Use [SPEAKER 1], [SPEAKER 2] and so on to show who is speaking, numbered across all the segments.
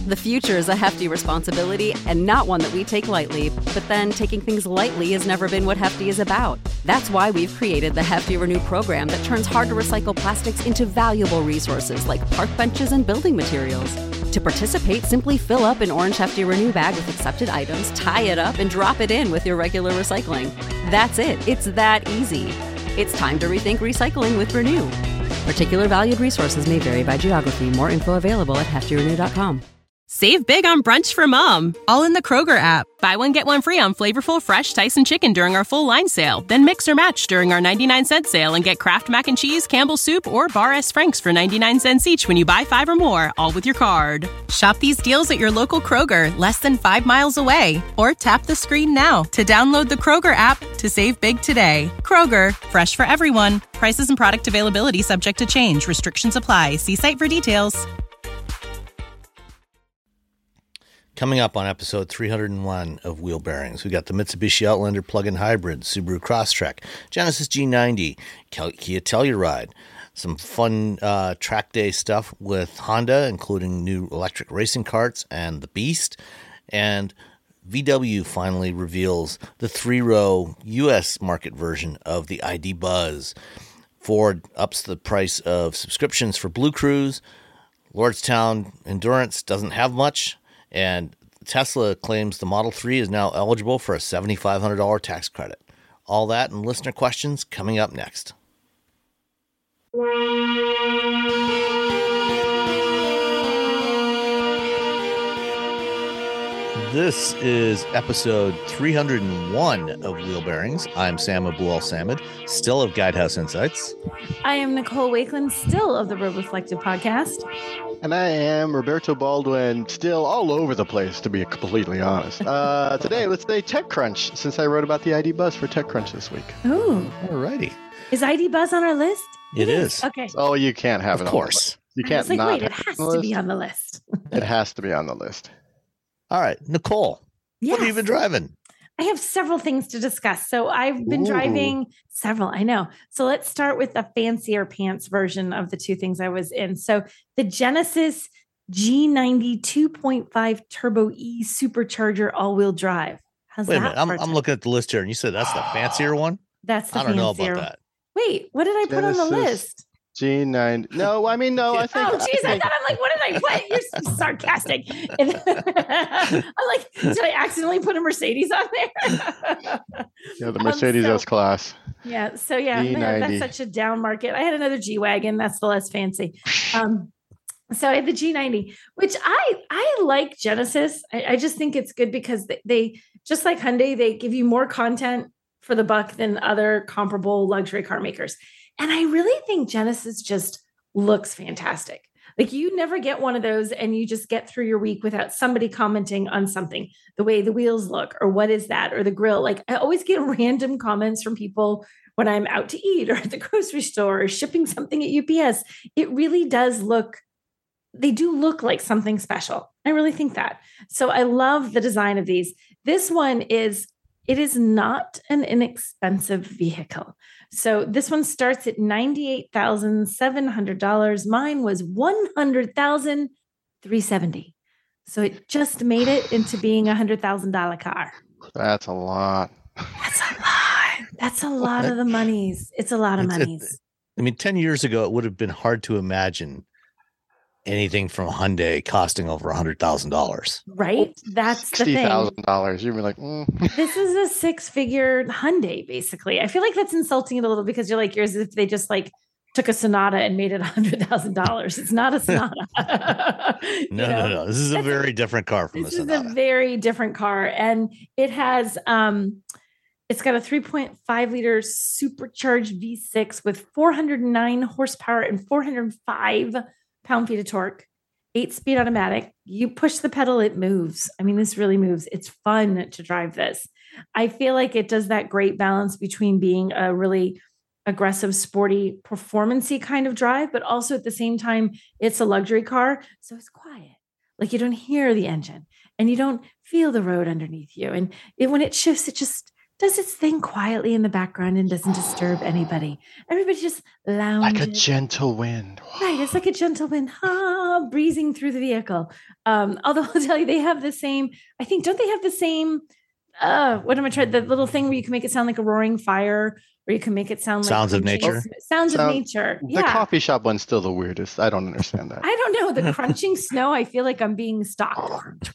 [SPEAKER 1] The future is a hefty responsibility and not one that we take lightly. But then taking things lightly has never been what Hefty is about. That's why we've created the Hefty Renew program that turns hard-to-recycle plastics into valuable resources like park benches and building materials. To participate, simply fill up an orange Hefty Renew bag with accepted items, tie it up, and drop it in with your regular recycling. That's it. It's that easy. It's time to rethink recycling with Renew. Particular valued resources may vary by geography. More info available at heftyrenew.com.
[SPEAKER 2] Save big on brunch for mom, all in the Kroger app. Buy one, get one free on flavorful fresh Tyson chicken during our full line sale. Then mix or match during our 99-cent sale and get Kraft Mac and Cheese, Campbell's Soup, or Bar S. Frank's for 99 cents each when you buy 5 or more, all with your card. Shop these deals at your local Kroger, less than 5 miles away. Or tap the screen now to download the Kroger app to save big today. Kroger, fresh for everyone. Prices and product availability subject to change. Restrictions apply. See site for details.
[SPEAKER 3] Coming up on episode 301 of Wheel Bearings, we got the Mitsubishi Outlander plug-in hybrid, Subaru Crosstrek, Genesis G90, Kia Telluride, some fun track day stuff with Honda, including new electric racing karts and the Beast, and VW finally reveals the 3-row U.S. market version of the ID Buzz. Ford ups the price of subscriptions for Blue Cruise. Lordstown Endurance doesn't have much. And Tesla claims the Model 3 is now eligible for a $7,500 tax credit. All that and listener questions coming up next. This is episode 301 of Wheel Bearings. I'm Sam Abu-Al-Samad, still of Guidehouse Insights.
[SPEAKER 4] I am Nicole Wakeland, still of the Road Reflective podcast.
[SPEAKER 5] And I am Roberto Baldwin, still all over the place, to be completely honest. Today, let's say TechCrunch, since I wrote about the ID Buzz for TechCrunch this week.
[SPEAKER 4] Ooh.
[SPEAKER 3] Alrighty.
[SPEAKER 4] Is ID Buzz on our list?
[SPEAKER 3] It is.
[SPEAKER 4] Okay.
[SPEAKER 5] Oh, you can't have it
[SPEAKER 3] of course.
[SPEAKER 5] on the list. You can't not
[SPEAKER 4] wait, it has to be on the list.
[SPEAKER 5] It has to be on the list.
[SPEAKER 3] All right, Nicole, What have you been driving?
[SPEAKER 4] I have several things to discuss. So I've been driving several, I know. So let's start with the fancier pants version of the two things I was in. So the Genesis G90 2.5 Turbo E Supercharger all-wheel drive. How's
[SPEAKER 3] Wait a
[SPEAKER 4] that?
[SPEAKER 3] minute, I'm looking at the list here, and you said that's the fancier one?
[SPEAKER 4] That's the
[SPEAKER 3] I don't know
[SPEAKER 4] fancier
[SPEAKER 3] about that.
[SPEAKER 4] Wait, what did I put on the list?
[SPEAKER 5] G9. No, I mean, no, I think.
[SPEAKER 4] Oh, geez, I thought, I'm like, what did I put? You're so sarcastic. I'm like, did I accidentally put a Mercedes on there?
[SPEAKER 5] Yeah, the Mercedes S-Class.
[SPEAKER 4] Yeah, so yeah, man, that's such a down market. I had another G-Wagon. That's the less fancy. So I had the G90, which I like Genesis. I just think it's good because they just like Hyundai, they give you more content for the buck than other comparable luxury car makers. And I really think Genesis just looks fantastic. Like you never get one of those and you just get through your week without somebody commenting on something, the way the wheels look or what is that or the grill. Like I always get random comments from people when I'm out to eat or at the grocery store or shipping something at UPS. It really does look, they do look like something special. I really think that. So I love the design of these. This one it is not an inexpensive vehicle. So this one starts at $98,700. Mine was $100,370. So it just made it into being $100,000 car.
[SPEAKER 5] That's a lot.
[SPEAKER 4] That's a lot. That's a lot of the monies. It's a lot of monies.
[SPEAKER 3] 10 years ago, it would have been hard to imagine anything from Hyundai costing over $100,000.
[SPEAKER 4] Right? That's the thing.
[SPEAKER 5] $60,000. You'd be like,
[SPEAKER 4] This is a 6-figure Hyundai, basically. I feel like that's insulting it a little because you're as if they just like took a Sonata and made it $100,000. It's not a Sonata.
[SPEAKER 3] No. This is a very different car from a Sonata.
[SPEAKER 4] This is a very different car. And it has, it's got a 3.5 liter supercharged V6 with 409 horsepower and 405 pound-feet of torque, 8-speed automatic. You push the pedal, it moves. This really moves. It's fun to drive this. I feel like it does that great balance between being a really aggressive, sporty, performance-y kind of drive, but also at the same time, it's a luxury car. So it's quiet. Like you don't hear the engine and you don't feel the road underneath you. And when it shifts, it just does its thing quietly in the background and doesn't disturb anybody. Everybody just lounges.
[SPEAKER 5] Like a gentle wind.
[SPEAKER 4] Right. It's like a gentle wind breezing through the vehicle. Although I'll tell you, they have the same, I think, don't they have the same, what am I trying? The little thing where you can make it sound like a roaring fire, or you can make it sound like
[SPEAKER 3] Sounds of Nature.
[SPEAKER 4] Sounds of Nature.
[SPEAKER 5] The coffee shop one's still the weirdest. I don't understand that.
[SPEAKER 4] I don't know. The crunching snow, I feel like I'm being stalked.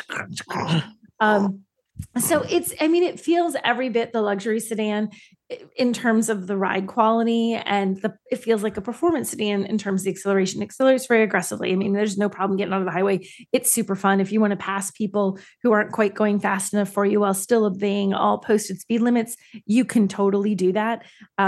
[SPEAKER 4] So it feels every bit the luxury sedan in terms of the ride quality, and it feels like a performance sedan in terms of the acceleration. It accelerates very aggressively. I mean, there's no problem getting out of the highway. It's super fun. If you want to pass people who aren't quite going fast enough for you while still obeying all posted speed limits, you can totally do that.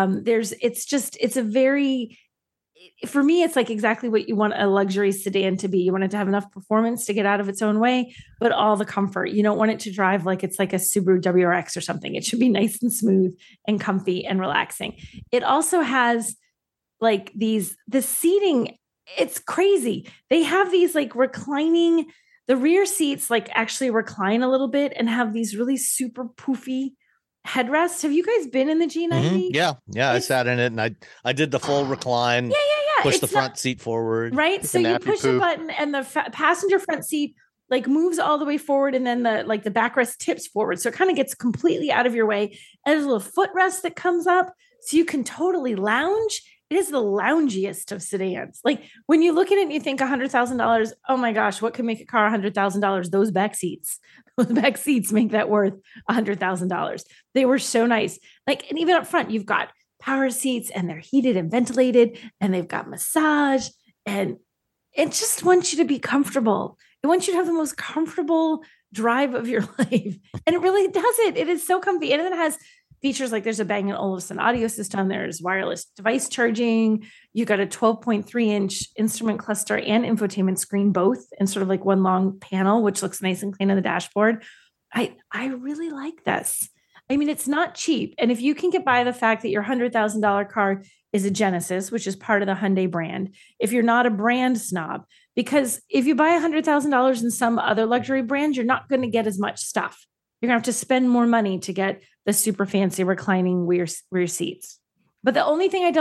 [SPEAKER 4] For me, it's like exactly what you want a luxury sedan to be. You want it to have enough performance to get out of its own way, but all the comfort. You don't want it to drive like it's like a Subaru WRX or something. It should be nice and smooth and comfy and relaxing. It also has like the seating. It's crazy. They have these like reclining, the rear seats like actually recline a little bit and have these really super poofy headrests. Have you guys been in the G90?
[SPEAKER 3] Mm-hmm. Yeah. I sat in it and I did the full recline.
[SPEAKER 4] Yeah.
[SPEAKER 3] Push the front seat forward.
[SPEAKER 4] Right. So you push a button and the passenger front seat like moves all the way forward, and then the backrest tips forward. So it kind of gets completely out of your way. And there's a little footrest that comes up so you can totally lounge. It is the loungiest of sedans. Like when you look at it and you think $100,000, oh my gosh, what could make a car $100,000? Those back seats. Those back seats make that worth $100,000. They were so nice. Like, and even up front, you've got power seats and they're heated and ventilated and they've got massage, and it just wants you to be comfortable. It wants you to have the most comfortable drive of your life. And it really does it. It is so comfy. And it has features like there's a Bang & Olufsen audio system. There's wireless device charging. You got a 12.3-inch instrument cluster and infotainment screen, both in sort of like one long panel, which looks nice and clean on the dashboard. I really like this. I mean, it's not cheap. And if you can get by the fact that your $100,000 car is a Genesis, which is part of the Hyundai brand, if you're not a brand snob, because if you buy $100,000 in some other luxury brand, you're not going to get as much stuff. You're going to have to spend more money to get the super fancy reclining rear seats. But the only thing I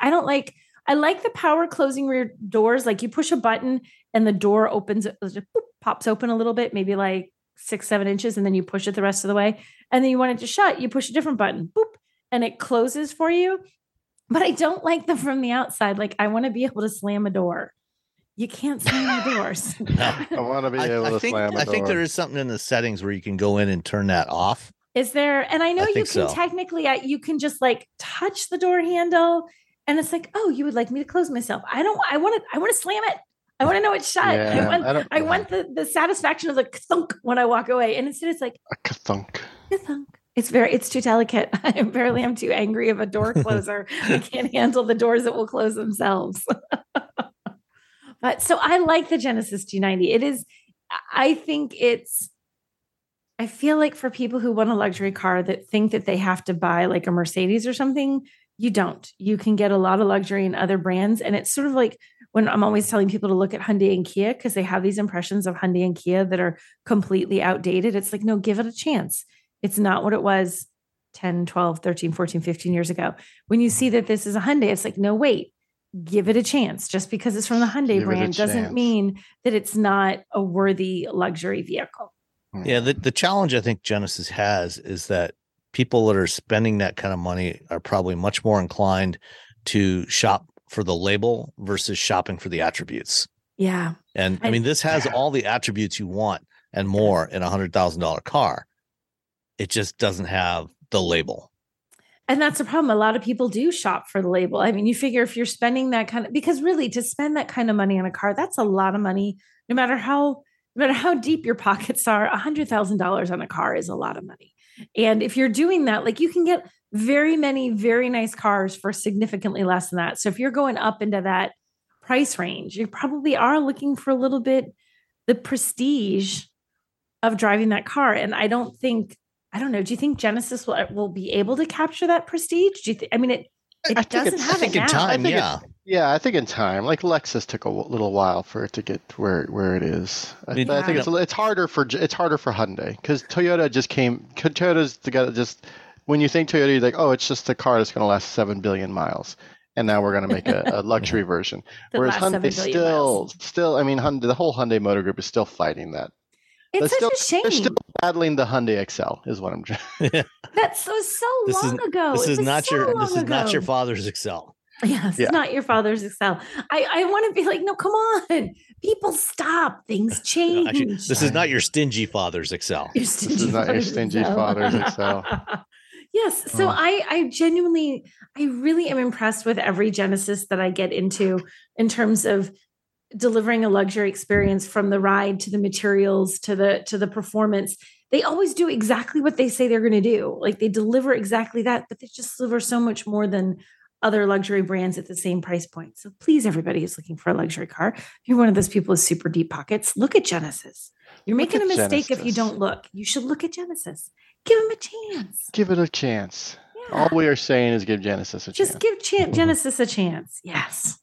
[SPEAKER 4] like the power closing rear doors. Like you push a button and the door opens, pops open a little bit, maybe like 6-7 inches, and then you push it the rest of the way. And then you want it to shut, you push a different button, boop, and it closes for you. But I don't like them from the outside. Like I want to be able to slam a door. You can't slam the doors.
[SPEAKER 5] I want to be able to slam a door.
[SPEAKER 3] I think there is something in the settings where you can go in and turn that off.
[SPEAKER 4] Is there? And I know you can technically, you can just like touch the door handle, and it's like, oh, you would like me to close myself. I want to slam it. I want to know it's shut. Yeah, I want the satisfaction of the thunk when I walk away. And instead it's like
[SPEAKER 5] a thunk.
[SPEAKER 4] It's too delicate. I'm too angry of a door closer. I can't handle the doors that will close themselves. But so I like the Genesis G90. I feel like for people who want a luxury car that think that they have to buy like a Mercedes or something, you don't. You can get a lot of luxury in other brands. And it's sort of like when I'm always telling people to look at Hyundai and Kia, because they have these impressions of Hyundai and Kia that are completely outdated. It's like, no, give it a chance. It's not what it was 10, 12, 13, 14, 15 years ago. When you see that this is a Hyundai, it's like, no, wait, give it a chance. Just because it's from the Hyundai brand doesn't mean that it's not a worthy luxury vehicle.
[SPEAKER 3] Yeah, the challenge I think Genesis has is that people that are spending that kind of money are probably much more inclined to shop for the label versus shopping for the attributes.
[SPEAKER 4] Yeah.
[SPEAKER 3] And I mean, this has all the attributes you want and more in a $100,000 car. It just doesn't have the label.
[SPEAKER 4] And that's the problem. A lot of people do shop for the label. I mean, you figure if you're spending that kind of, because really to spend that kind of money on a car, that's a lot of money. No matter how deep your pockets are, $100,000 on a car is a lot of money. And if you're doing that, like you can get very many, very nice cars for significantly less than that. So if you're going up into that price range, you probably are looking for a little bit the prestige of driving that car. And I don't know. Do you think Genesis will be able to capture that prestige? Do you think? I mean, it doesn't have it now.
[SPEAKER 3] In time, yeah.
[SPEAKER 5] I think in time, like Lexus took a little while for it to get where it is. I think it's harder for Hyundai because Toyota's when you think Toyota, you're like, oh, it's just a car that's going to last 7 billion miles. And now we're going to make a luxury version. Whereas Hyundai still, I mean, the whole Hyundai Motor Group is still fighting that.
[SPEAKER 4] It's such a shame.
[SPEAKER 5] They're still battling the Hyundai Excel, is what I'm trying.
[SPEAKER 4] That's so long ago.
[SPEAKER 3] This is not your father's Excel.
[SPEAKER 4] Yes, it's not your father's Excel. I want to be like, no, come on, people, stop. Things change.
[SPEAKER 3] No, actually, this is not your stingy father's Excel.
[SPEAKER 5] This is not your stingy father's Excel.
[SPEAKER 4] Yes. So I genuinely, I really am impressed with every Genesis that I get into in terms of delivering a luxury experience, from the ride to the materials to the performance. They always do exactly what they say they're going to do. Like, they deliver exactly that, but they just deliver so much more than other luxury brands at the same price point. So please, everybody who's looking for a luxury car, if you're one of those people with super deep pockets, look at Genesis. You're making a mistake if you don't look. You should look at Genesis. Give them a chance.
[SPEAKER 5] Give it a chance. Yeah. All we are saying is give Genesis a chance.
[SPEAKER 4] Just give Genesis a chance. Yes.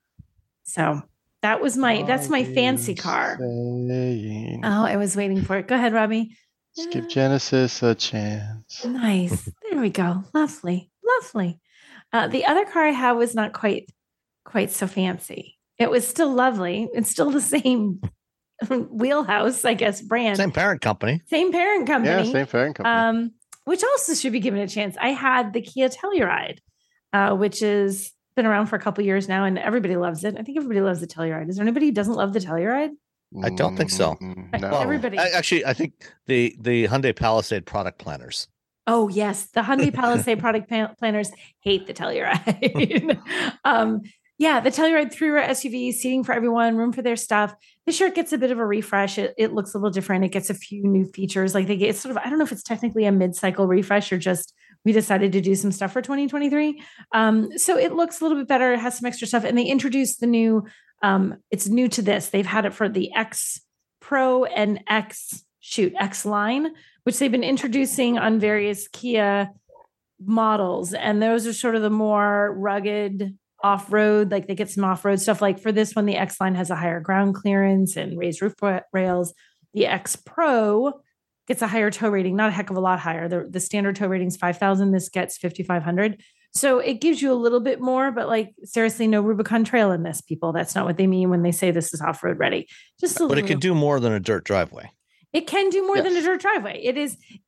[SPEAKER 4] So that's my fancy car. Oh, I was waiting for it. Go ahead, Robbie.
[SPEAKER 5] Just give Genesis a chance.
[SPEAKER 4] Nice. There we go. Lovely. Lovely. The other car I had was not quite so fancy. It was still lovely. It's still the same wheelhouse, I guess, brand.
[SPEAKER 3] Same parent company.
[SPEAKER 5] Yeah, same parent company.
[SPEAKER 4] Which also should be given a chance. I had the Kia Telluride, which has been around for a couple years now, and everybody loves it. I think everybody loves the Telluride. Is there anybody who doesn't love the Telluride?
[SPEAKER 3] I don't think so.
[SPEAKER 5] No.
[SPEAKER 4] Everybody.
[SPEAKER 3] Actually, I think the Hyundai Palisade product planners.
[SPEAKER 4] Oh, yes. The Hyundai Palisade product planners hate the Telluride. Yeah, the Telluride 3-row SUV, seating for everyone, room for their stuff. This year it gets a bit of a refresh. It looks a little different. It gets a few new features. Like, they get sort of, I don't know if it's technically a mid-cycle refresh or just we decided to do some stuff for 2023. So it looks a little bit better. It has some extra stuff. And they introduced the new, it's new to this. They've had it for the X Pro and X line, which they've been introducing on various Kia models. And those are sort of the more rugged off-road, like they get some off-road stuff. Like for this one, the X line has a higher ground clearance and raised roof rails. The X Pro gets a higher tow rating, not a heck of a lot higher. The standard tow rating is 5,000. This gets 5,500. So it gives you a little bit more, but like, seriously, no Rubicon Trail in this, people. That's not what they mean when they say this is off-road ready. But
[SPEAKER 3] it can do more than a dirt driveway.
[SPEAKER 4] It can do more than a dirt driveway. It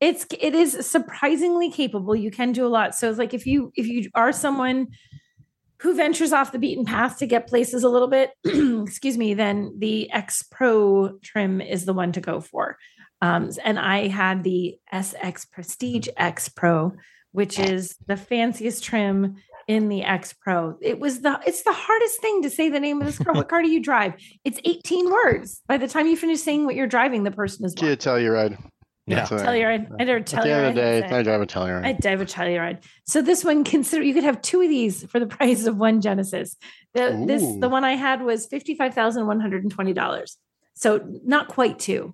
[SPEAKER 4] is surprisingly capable. You can do a lot. So it's like, if you are someone who ventures off the beaten path to get places a little bit, excuse me, then the X Pro trim is the one to go for. And I had the SX Prestige X Pro, which is the fanciest trim in the X Pro. It's the hardest thing to say the name of this car. What car do you drive? It's 18 words. By the time you finish saying what you're driving, the person is
[SPEAKER 5] Kia Telluride.
[SPEAKER 3] Yeah.
[SPEAKER 4] Telluride. I drive a Telluride.
[SPEAKER 5] At the end of the day, I drive a Telluride.
[SPEAKER 4] I drive a Telluride. So this one, you could have two of these for the price of one Genesis. The one I had was $55,120. So not quite two.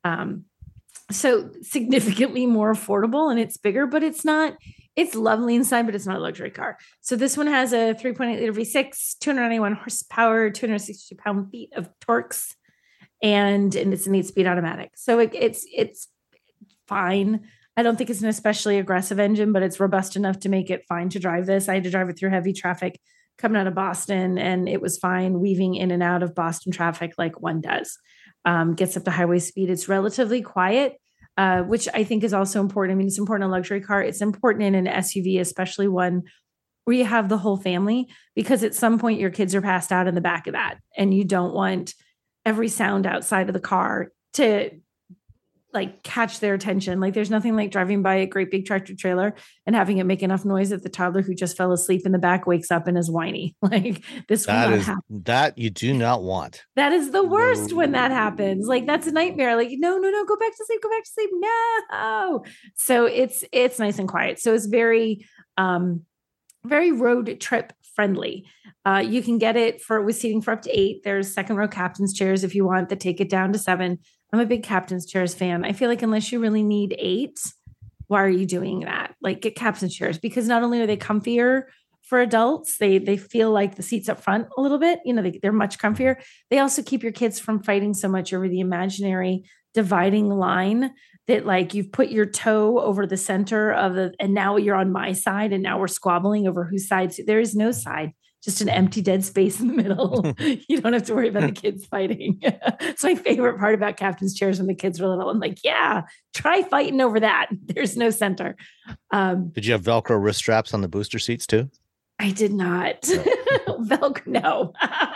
[SPEAKER 4] So significantly more affordable, and it's bigger, but it's lovely inside, but it's not a luxury car. So this one has a 3.8 liter V6, 291 horsepower, 262 pound-feet of torques, and it's an 8-speed automatic. So it's fine. I don't think it's an especially aggressive engine, but it's robust enough to make it fine to drive this. I had to drive it through heavy traffic coming out of Boston, and it was fine weaving in and out of Boston traffic like one does. Gets up to highway speed. It's relatively quiet, which I think is also important. I mean, it's important in a luxury car. It's important in an SUV, especially one where you have the whole family, because at some point your kids are passed out in the back of that, and you don't want every sound outside of the car to like catch their attention. Like, there's nothing like driving by a great big tractor trailer and having it make enough noise that the toddler who just fell asleep in the back wakes up and is whiny. Like, this will not happen.
[SPEAKER 3] That you do not want.
[SPEAKER 4] That is the worst when that happens. Like, that's a nightmare. Like, no, go back to sleep, no. So it's nice and quiet. So it's very, very road trip friendly. You can get it with seating for up to 8. There's second row captain's chairs if you want that take it down to 7. I'm a big captain's chairs fan. I feel like unless you really need 8, why are you doing that? Like, get captain's chairs, because not only are they comfier for adults, they feel like the seats up front a little bit, they're much comfier. They also keep your kids from fighting so much over the imaginary dividing line that like you've put your toe over the center of and now you're on my side and now we're squabbling over whose side. There is no side, just an empty dead space in the middle. You don't have to worry about the kids fighting. It's my favorite part about captain's chairs when the kids were little. I'm like, yeah, try fighting over that. There's no center.
[SPEAKER 3] Did you have Velcro wrist straps on the booster seats too?
[SPEAKER 4] I did not. Velcro, no.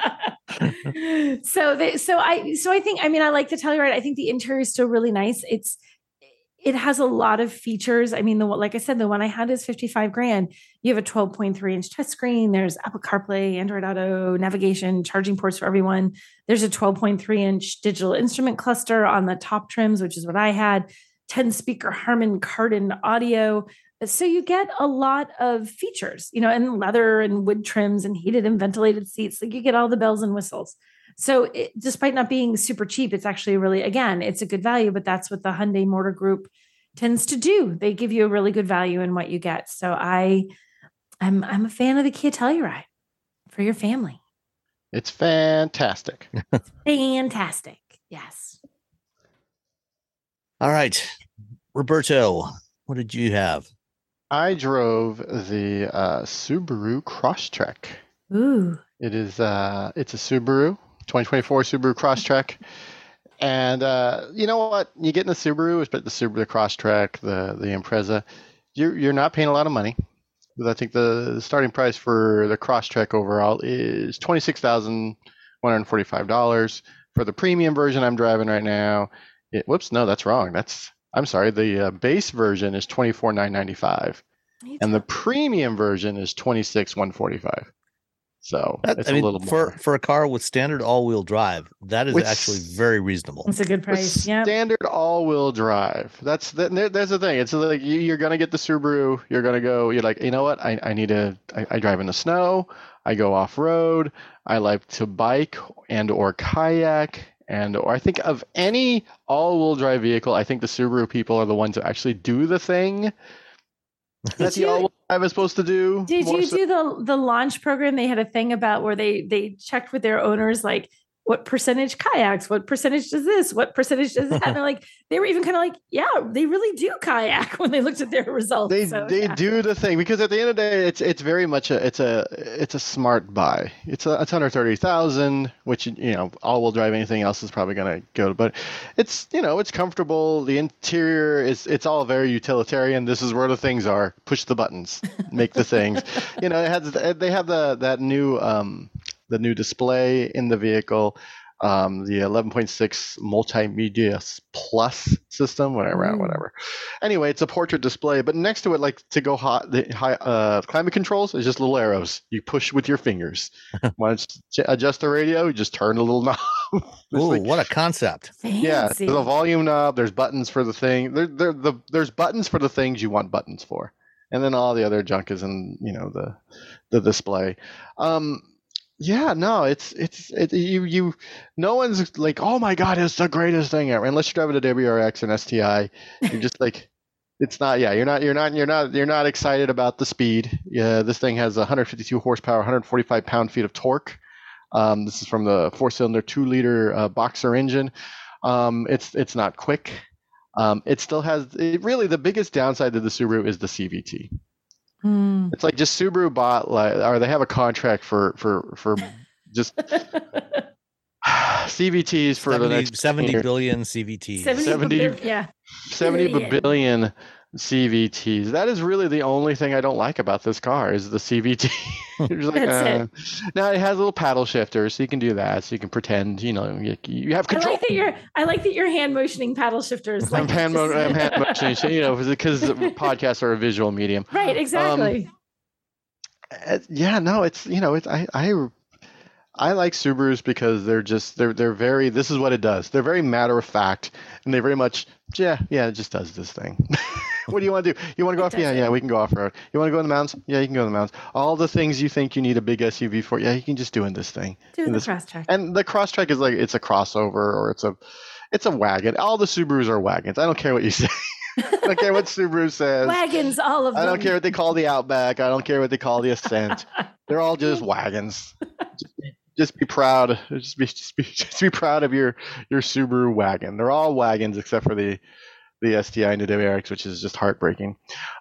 [SPEAKER 4] So I think, I mean, I like the Telluride. I think the interior is still really nice. It has a lot of features. I mean, like I said, the one I had is $55,000. You have a 12.3 inch touchscreen. There's Apple CarPlay, Android Auto, navigation, charging ports for everyone. There's a 12.3 inch digital instrument cluster on the top trims, which is what I had. 10 speaker Harman Kardon audio. So you get a lot of features, and leather and wood trims and heated and ventilated seats. Like you get all the bells and whistles. So despite not being super cheap, it's actually really, again, it's a good value, but that's what the Hyundai Motor Group tends to do. They give you a really good value in what you get. So I'm a fan of the Kia Telluride for your family.
[SPEAKER 5] It's fantastic.
[SPEAKER 4] Fantastic. Yes.
[SPEAKER 3] All right. Roberto, what did you have?
[SPEAKER 5] I drove the Subaru Crosstrek.
[SPEAKER 4] Ooh.
[SPEAKER 5] It's a Subaru, 2024 Subaru Crosstrek. And you know what? You get in the Subaru, but the Crosstrek, the Impreza, you're not paying a lot of money. I think the starting price for the Crosstrek overall is $26,145. For the premium version I'm driving right now, that's wrong. I'm sorry. The base version is $24,995, and the premium version is $26,145. So it's a little more
[SPEAKER 3] for a car with standard all-wheel drive. That is actually very reasonable.
[SPEAKER 4] It's a good price. Yeah,
[SPEAKER 5] standard all-wheel drive. That's the thing. It's like you're gonna get the Subaru. You're gonna go. You're like, you know what? I drive in the snow. I go off road. I like to bike and or kayak. Or I think of any all-wheel drive vehicle, I think the Subaru people are the ones that actually do the thing that the all-wheel drive is supposed to do.
[SPEAKER 4] Did you do the launch program? They had a thing about where they checked with their owners, like what percentage kayaks, what percentage does this, what percentage does that? And they're like, they were even kind of like, yeah, they really do kayak when they looked at their results.
[SPEAKER 5] They do the thing, because at the end of the day, it's very much it's a smart buy. It's under $30,000, which all-wheel drive, anything else is probably going to go. But it's it's comfortable. The interior it's all very utilitarian. This is where the things are. Push the buttons, make the things. They have that new. The new display in the vehicle, the 11.6 multimedia plus system, whatever. Anyway, it's a portrait display, but next to it, like to go the high climate controls, is just little arrows. You push with your fingers. Want to adjust the radio? You just turn a little knob.
[SPEAKER 3] Ooh, what a concept!
[SPEAKER 4] Fancy.
[SPEAKER 5] Yeah, there's a volume knob. There's buttons for the thing. There's buttons for the things you want buttons for, and then all the other junk is in the display. Yeah, no, you. No one's like, oh my God, it's the greatest thing ever. Unless you're driving a WRX and STI, you're just like, it's not. Yeah, you're not excited about the speed. Yeah, this thing has 152 horsepower, 145 pound-feet of torque. This is from the 4-cylinder 2-liter Boxer engine. It's not quick. It still has. Really, the biggest downside to the Subaru is the CVT. It's like just Subaru bought or they have a contract for just CVTs for the next
[SPEAKER 3] 70 billion CVTs.
[SPEAKER 5] 70 billion CVTs. That is really the only thing I don't like about this car is the CVT. Now it has a little paddle shifter, so you can do that. So you can pretend, you have control.
[SPEAKER 4] I like that you're hand motioning paddle shifters.
[SPEAKER 5] I'm hand motioning, because podcasts are a visual medium.
[SPEAKER 4] Right, exactly.
[SPEAKER 5] I like Subarus because they're very, this is what it does. They're very matter of fact, and they very much, it just does this thing. What do you want to do? You want to go off? Yeah, we can go off road. You want to go in the mountains? Yeah, you can go in the mountains. All the things you think you need a big SUV for, you can just do in this thing.
[SPEAKER 4] Do the Crosstrek.
[SPEAKER 5] And the Crosstrek is like, it's a crossover or it's a wagon. All the Subarus are wagons. I don't care what you say. I don't care what Subaru says.
[SPEAKER 4] Wagons, all of them.
[SPEAKER 5] I don't care what they call the Outback. I don't care what they call the Ascent. They're all just wagons. just be proud. Just be proud of your Subaru wagon. They're all wagons except for the STI and the WRX, which is just heartbreaking.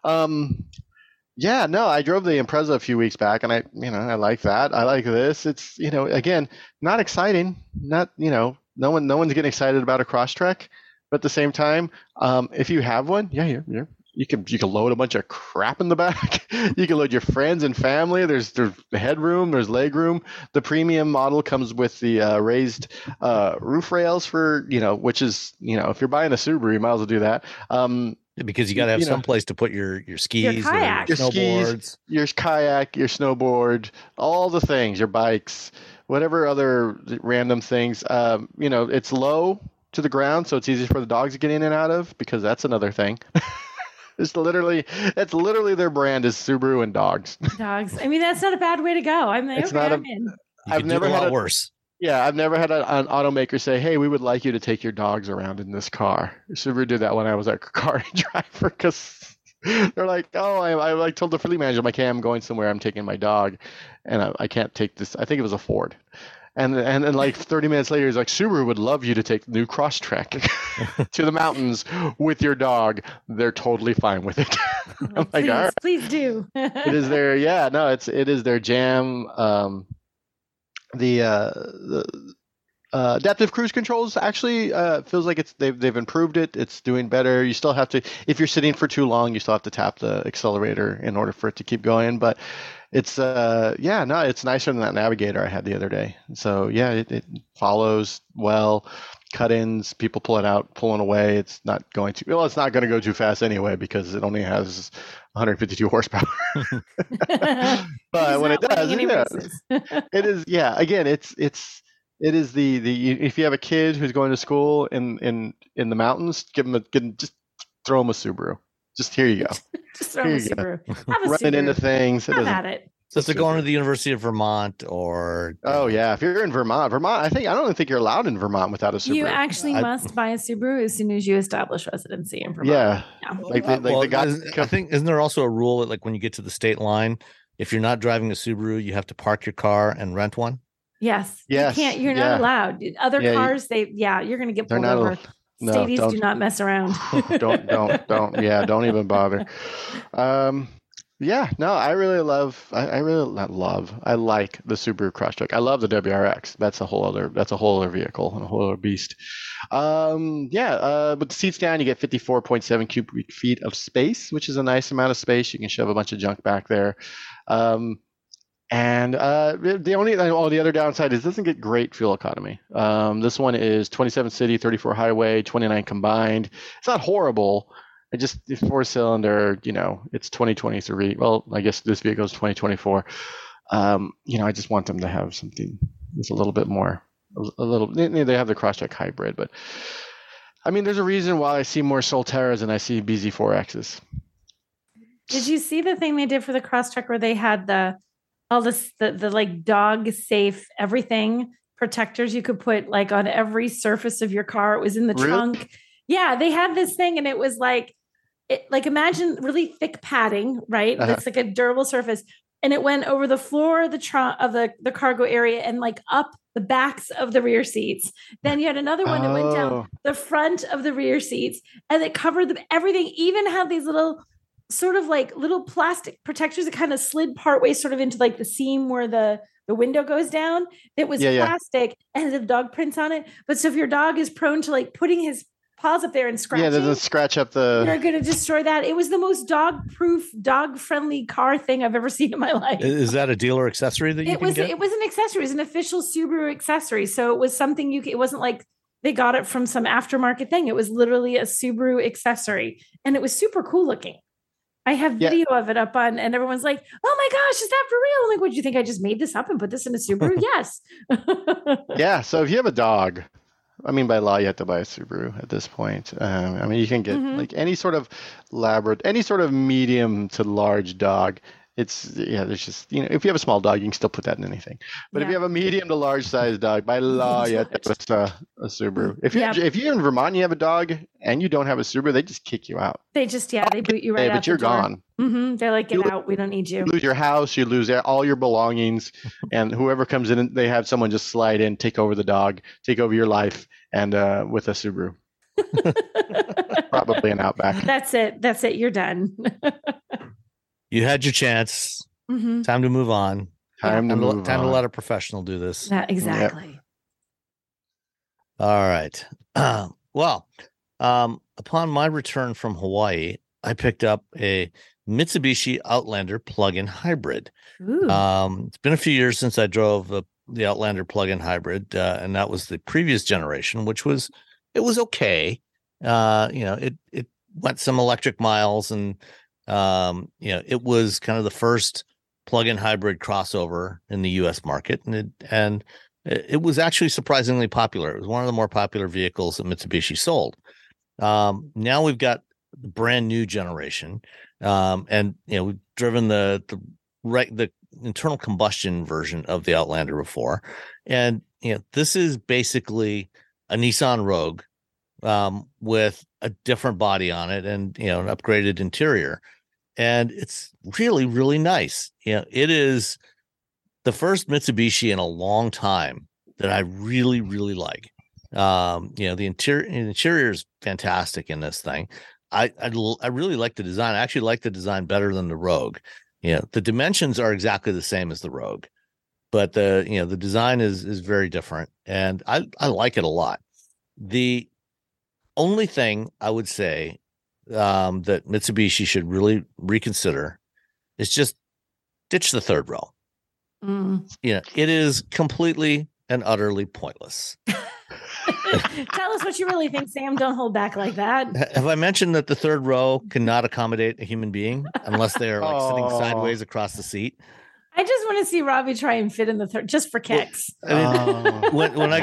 [SPEAKER 5] Yeah, no, I drove the Impreza a few weeks back, and I like that. I like this. It's, again, not exciting. Not, no one's getting excited about a Crosstrek, but at the same time, if you have one, yeah, you can load a bunch of crap in the back. You can load your friends and family. There's headroom, there's leg room. The premium model comes with the raised roof rails for, which is, if you're buying a Subaru, you might as well do that.
[SPEAKER 3] Because you got to have some place to put your skis,
[SPEAKER 4] your kayak,
[SPEAKER 3] your snowboards,
[SPEAKER 5] your kayak, your snowboard, all the things, your bikes, whatever other random things. It's low to the ground, so it's easy for the dogs to get in and out of, because that's another thing. That's literally their brand is Subaru and dogs.
[SPEAKER 4] Dogs. I mean, that's not a bad way to go. I'm like, I'm in.
[SPEAKER 3] I've never had worse.
[SPEAKER 5] Yeah, I've never had an automaker say, "Hey, we would like you to take your dogs around in this car." Subaru did that when I was a car driver, because they're like, "Oh, I told the fleet manager, I'm like, hey, I'm going somewhere. I'm taking my dog, and I can't take this." I think it was a Ford. And then like 30 minutes later, he's like, "Subaru would love you to take the new Crosstrek to the mountains with your dog. They're totally fine with it." I'm like, "All right,
[SPEAKER 4] please do."
[SPEAKER 5] It is their it is their jam. The adaptive cruise controls actually feels like they've improved it. It's doing better. You still have to, if you're sitting for too long, you still have to tap the accelerator in order for it to keep going. But it's it's nicer than that Navigator I had the other day. So yeah, it follows well. Cut-ins, people pull it out, pulling away. It's not going to go too fast anyway, because it only has 152 horsepower. But when it does, it is. Yeah, again, it is the if you have a kid who's going to school in the mountains, just throw them a Subaru. Just here you go.
[SPEAKER 4] Just throw them a Subaru. Have a
[SPEAKER 5] Running
[SPEAKER 4] Subaru.
[SPEAKER 5] into things.
[SPEAKER 4] Have at it.
[SPEAKER 3] So if they're going to the University of Vermont or...
[SPEAKER 5] Oh, yeah. If you're in Vermont, I don't think you're allowed in Vermont without a Subaru.
[SPEAKER 4] You actually must buy a Subaru as soon as you establish residency in Vermont.
[SPEAKER 5] Yeah.
[SPEAKER 3] I think, isn't there also a rule that like when you get to the state line, if you're not driving a Subaru, you have to park your car and rent one?
[SPEAKER 4] Yes. You're not allowed. Other cars, you're going to get pulled over. Stadies do not mess around.
[SPEAKER 5] Don't. Yeah, don't even bother. I like the Subaru Crosstrek. I love the WRX. That's a whole other vehicle and a whole other beast. But the seats down, you get 54.7 cubic feet of space, which is a nice amount of space. You can shove a bunch of junk back there. The other downside is it doesn't get great fuel economy. This one is 27 city, 34 highway, 29 combined. It's not horrible. It's 4-cylinder, it's 2023. Well, I guess this vehicle is 2024. I just want them to have something with a little bit more, they have the Crosstrek hybrid, but I mean, there's a reason why I see more Solterras than I see BZ4Xs.
[SPEAKER 4] Did you see the thing they did for the Crosstrek where they had the like dog safe everything protectors you could put like on every surface of your car? It was in the trunk. Yeah, they had this thing, and it was like, imagine really thick padding, right? It's like a durable surface, and it went over the floor of the trunk of the cargo area and like up the backs of the rear seats. Then you had another one that went down the front of the rear seats, and it covered everything. Even had these little sort of like little plastic protectors that kind of slid partway sort of into like the seam where the window goes down. It was plastic and the dog prints on it. But so if your dog is prone to like putting his paws up there and scratching.
[SPEAKER 5] Yeah, doesn't scratch up the...
[SPEAKER 4] You're going to destroy that. It was the most dog-proof, dog-friendly car thing I've ever seen in my life.
[SPEAKER 3] Is that a dealer accessory that you can get?
[SPEAKER 4] It was an accessory. It was an official Subaru accessory. So it was something it wasn't like they got it from some aftermarket thing. It was literally a Subaru accessory. And it was super cool looking. I have video of it up on, and everyone's like, "Oh my gosh, is that for real?" I'm like, "What do you think? I just made this up and put this in a Subaru?" Yes.
[SPEAKER 5] Yeah. So if you have a dog, I mean, by law, you have to buy a Subaru at this point. I mean, you can get like any sort of any sort of medium to large dog there's just, if you have a small dog, you can still put that in anything. But if you have a medium to large size dog, by law, you have to put a Subaru. If you're in Vermont and you have a dog and you don't have a Subaru, they just kick you out.
[SPEAKER 4] They just, they boot you right out.
[SPEAKER 5] But you're gone.
[SPEAKER 4] Mm-hmm. They're like, get out. We don't need you.
[SPEAKER 5] You lose your house. You lose all your belongings. And whoever comes in, they have someone just slide in, take over the dog, take over your life, and with a Subaru. Probably an Outback.
[SPEAKER 4] That's it. You're done.
[SPEAKER 3] You had your chance.
[SPEAKER 4] Mm-hmm.
[SPEAKER 3] Time to move on.
[SPEAKER 5] Time to
[SPEAKER 3] let a professional do this.
[SPEAKER 4] Yeah, exactly.
[SPEAKER 3] Yep. All right. Well, upon my return from Hawaii, I picked up a Mitsubishi Outlander plug-in hybrid. It's been a few years since I drove the Outlander plug-in hybrid, and that was the previous generation, which was okay. It went some electric miles, and it was kind of the first plug-in hybrid crossover in the U.S. market, and it was actually surprisingly popular. It was one of the more popular vehicles that Mitsubishi sold. Now we've got the brand new generation, and we've driven the internal combustion version of the Outlander before, and this is basically a Nissan Rogue with a different body on it and an upgraded interior, and it's really, really nice. It is the first Mitsubishi in a long time that I really, really like. The interior is fantastic in this thing. I really like the design. I actually like the design better than the Rogue. The dimensions are exactly the same as the Rogue, but the design is very different, and I like it a lot. The only thing I would say that Mitsubishi should really reconsider is just ditch the third row. It is completely and utterly pointless.
[SPEAKER 4] Tell us what you really think, Sam. Don't hold back like that.
[SPEAKER 3] Have I mentioned that the third row cannot accommodate a human being unless they are sitting sideways across the seat?
[SPEAKER 4] I just want to see Robbie try and fit in the third, just for kicks.
[SPEAKER 3] When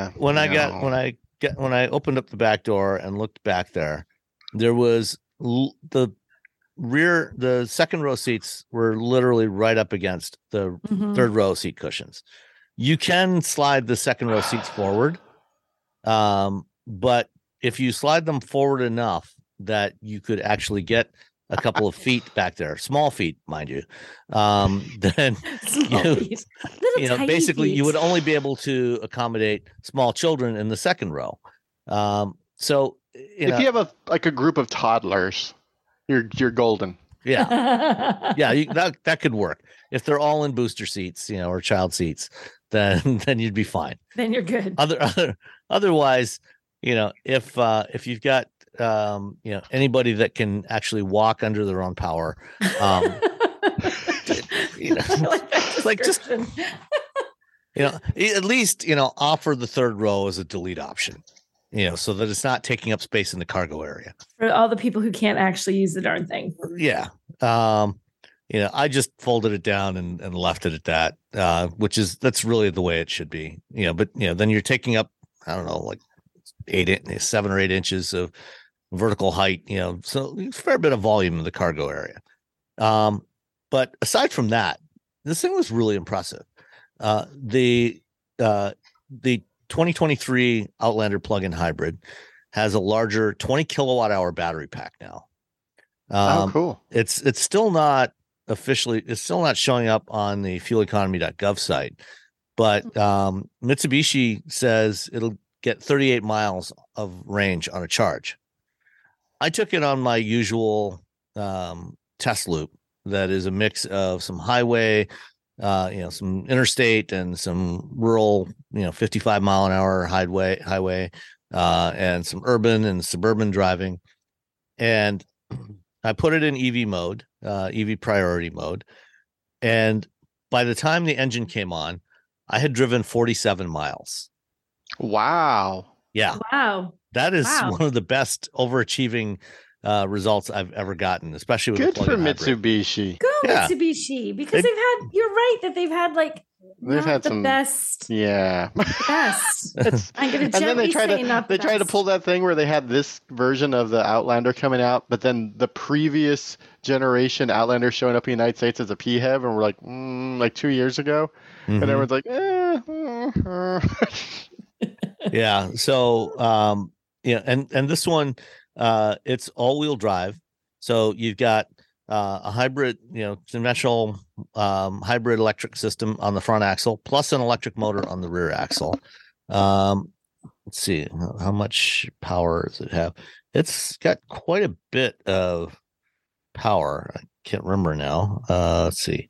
[SPEAKER 3] I opened up the back door and looked back there was the second row seats were literally right up against the third row seat cushions. You can slide the second row seats forward, but if you slide them forward enough that you could actually get a couple of feet back there, small feet, mind you, then basically feet. You would only be able to accommodate small children in the second row. So
[SPEAKER 5] if you have a group of toddlers, you're golden.
[SPEAKER 3] Yeah, that could work. If they're all in booster seats, or child seats, then you'd be fine.
[SPEAKER 4] Then you're good.
[SPEAKER 3] Otherwise, if you've got anybody that can actually walk under their own power, at least offer the third row as a delete option. So that it's not taking up space in the cargo area.
[SPEAKER 4] For all the people who can't actually use the darn thing.
[SPEAKER 3] Yeah. I just folded it down and left it at that, that's really the way it should be. But then you're taking up, I don't know, like 7 or 8 inches of vertical height, so a fair bit of volume in the cargo area. But aside from that, this thing was really impressive. The 2023 Outlander plug-in hybrid has a larger 20 kilowatt hour battery pack now.
[SPEAKER 5] Cool.
[SPEAKER 3] It's still not showing up on the fueleconomy.gov site, but Mitsubishi says it'll get 38 miles of range on a charge. I took it on my usual test loop that is a mix of some highway, some interstate and some rural, 55 mile an hour highway, and some urban and suburban driving. And I put it in EV mode, EV priority mode. And by the time the engine came on, I had driven 47 miles.
[SPEAKER 5] Wow.
[SPEAKER 3] Yeah.
[SPEAKER 4] Wow.
[SPEAKER 3] That is one of the best overachieving results I've ever gotten, especially with
[SPEAKER 5] good for Mitsubishi.
[SPEAKER 4] Go Mitsubishi, because you're right that they've had like
[SPEAKER 5] They've had some
[SPEAKER 4] best.
[SPEAKER 5] Yeah.
[SPEAKER 4] Best. I'm going to
[SPEAKER 5] and then they tried to pull that thing where they had this version of the Outlander coming out, but then the previous generation Outlander showing up in the United States as a PHEV, and we're like 2 years ago, and everyone's like,
[SPEAKER 3] Yeah. So, and this one, it's all-wheel drive. So you've got a hybrid, conventional hybrid electric system on the front axle, plus an electric motor on the rear axle. Let's see, how much power does it have? It's got quite a bit of power. I can't remember now. Let's see.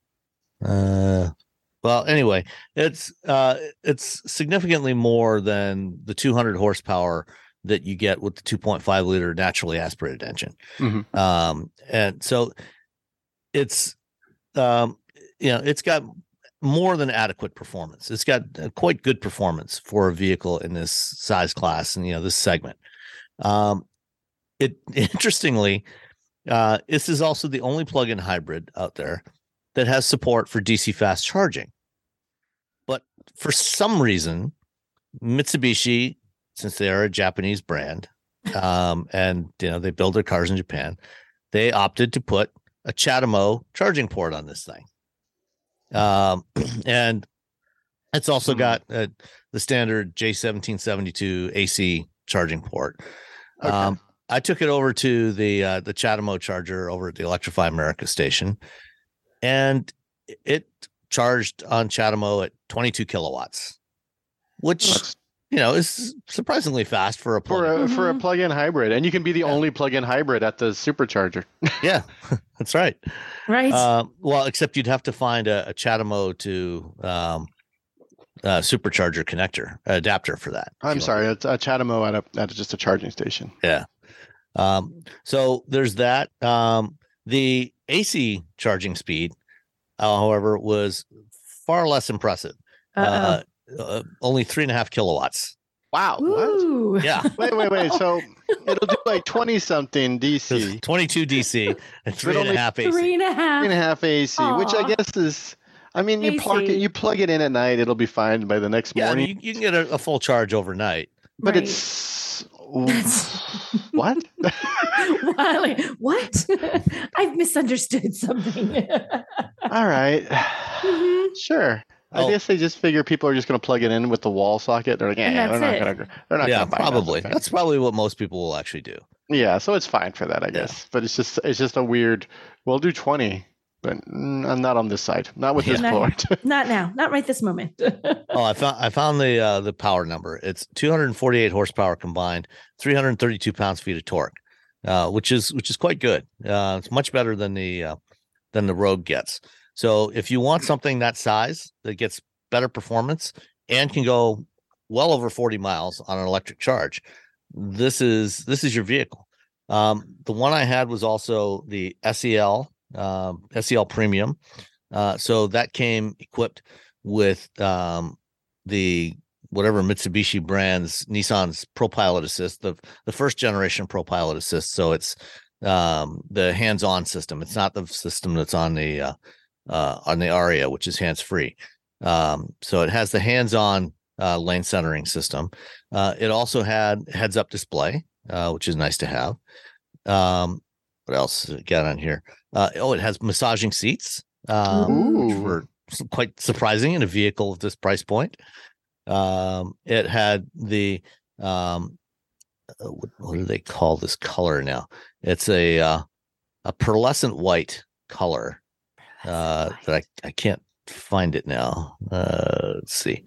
[SPEAKER 3] Well, anyway, it's significantly more than the 200 horsepower that you get with the 2.5 liter naturally aspirated engine. And so it's it's got more than adequate performance. It's got quite good performance for a vehicle in this size class and this segment. Interestingly, this is also the only plug-in hybrid out there that has support for DC fast charging. But for some reason, Mitsubishi, since they are a Japanese brand, and they build their cars in Japan, they opted to put a CHAdeMO charging port on this thing. And it's also got the standard J1772 AC charging port. Okay. I took it over to the CHAdeMO charger over at the Electrify America station, and it charged on CHAdeMO at 22 kilowatts, which is surprisingly fast for a
[SPEAKER 5] plug-in hybrid, and you can be the only plug-in hybrid at the supercharger.
[SPEAKER 3] Yeah, that's right.
[SPEAKER 4] Right.
[SPEAKER 3] Well, except you'd have to find a CHAdeMO to supercharger connector adapter for that.
[SPEAKER 5] I'm sorry, it's a CHAdeMO at just a charging station.
[SPEAKER 3] Yeah. So there's that. The AC charging speed, however, was far less impressive. Only 3.5 kilowatts.
[SPEAKER 5] Wow.
[SPEAKER 4] Ooh.
[SPEAKER 3] What? Yeah.
[SPEAKER 5] Wait. So it'll do like 20 something DC.
[SPEAKER 3] 22 DC and 3.5 AC.
[SPEAKER 5] 3.5 AC,
[SPEAKER 4] Aww.
[SPEAKER 5] which I guess is, you plug it in at night, it'll be fine by the next morning.
[SPEAKER 3] You can get a full charge overnight.
[SPEAKER 5] But
[SPEAKER 4] right.
[SPEAKER 5] It's what?
[SPEAKER 4] Wiley, what? I've misunderstood something.
[SPEAKER 5] All right. Sure. I guess they just figure people are just going to plug it in with the wall socket. They're like, they're not going to.
[SPEAKER 3] Yeah, probably. That's probably what most people will actually do.
[SPEAKER 5] Yeah, so it's fine for that, I guess. But it's just a weird. We'll do 20, but I'm not on this side. Not with this port.
[SPEAKER 4] Not now. Not right this moment.
[SPEAKER 3] I found the power number. It's 248 horsepower combined, 332 pounds-feet of torque, which is quite good. It's much better than the Rogue gets. So if you want something that size that gets better performance and can go well over 40 miles on an electric charge, this is your vehicle. The one I had was also the SEL Premium. So that came equipped with the whatever Mitsubishi brand's Nissan's ProPilot Assist, the first generation ProPilot Assist. So it's the hands-on system. It's not the system that's on the Aria, which is hands-free. So it has the hands-on lane centering system. It also had heads-up display, which is nice to have. What else got on here? It has massaging seats, which were quite surprising in a vehicle of this price point. It had the what do they call this color now? It's a pearlescent white color. That I can't find it now. Let's see.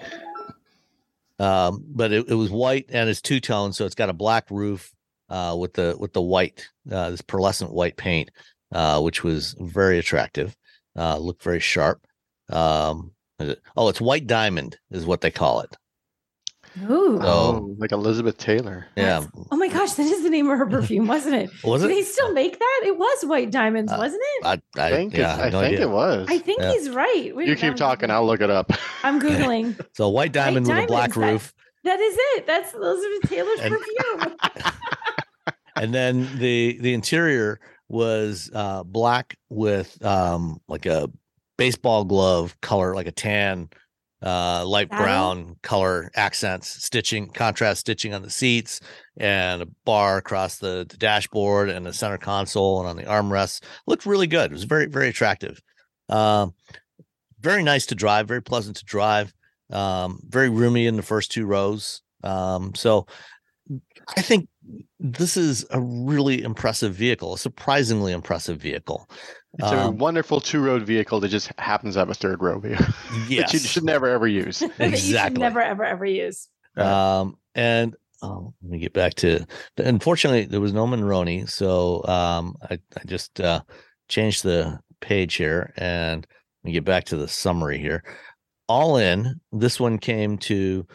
[SPEAKER 3] But it was white and it's two-tone, so it's got a black roof with the white, this pearlescent white paint, which was very attractive. Looked very sharp. It's white diamond is what they call it.
[SPEAKER 4] Ooh.
[SPEAKER 5] Like Elizabeth Taylor.
[SPEAKER 3] Yeah.
[SPEAKER 4] Oh my gosh, that is the name of her perfume, wasn't it?
[SPEAKER 3] Was it?
[SPEAKER 4] Do they still make that? It was White Diamonds, wasn't it?
[SPEAKER 5] I think it was.
[SPEAKER 4] I think he's right. Wait,
[SPEAKER 5] you keep talking, I'll look it up.
[SPEAKER 4] I'm Googling.
[SPEAKER 3] So white diamond with a black roof.
[SPEAKER 4] That is it. That's Elizabeth Taylor's perfume.
[SPEAKER 3] And then the interior was black with like a baseball glove color, like a tan, light brown color accents, contrast stitching on the seats, and a bar across the dashboard and the center console and on the armrests. Looked really good. It was very, very attractive. Very nice to drive, very pleasant to drive. Very roomy in the first 2 rows. So I think this is a really impressive vehicle, a surprisingly impressive vehicle.
[SPEAKER 5] It's a wonderful 2-row vehicle that just happens to have a 3rd row vehicle.
[SPEAKER 3] Yes.
[SPEAKER 5] That you should never, ever use.
[SPEAKER 3] Exactly.
[SPEAKER 4] You should never, ever use.
[SPEAKER 3] And let me get back to, unfortunately, there was no Monroney. So I just changed the page here, and let me get back to the summary here. All in, this one came to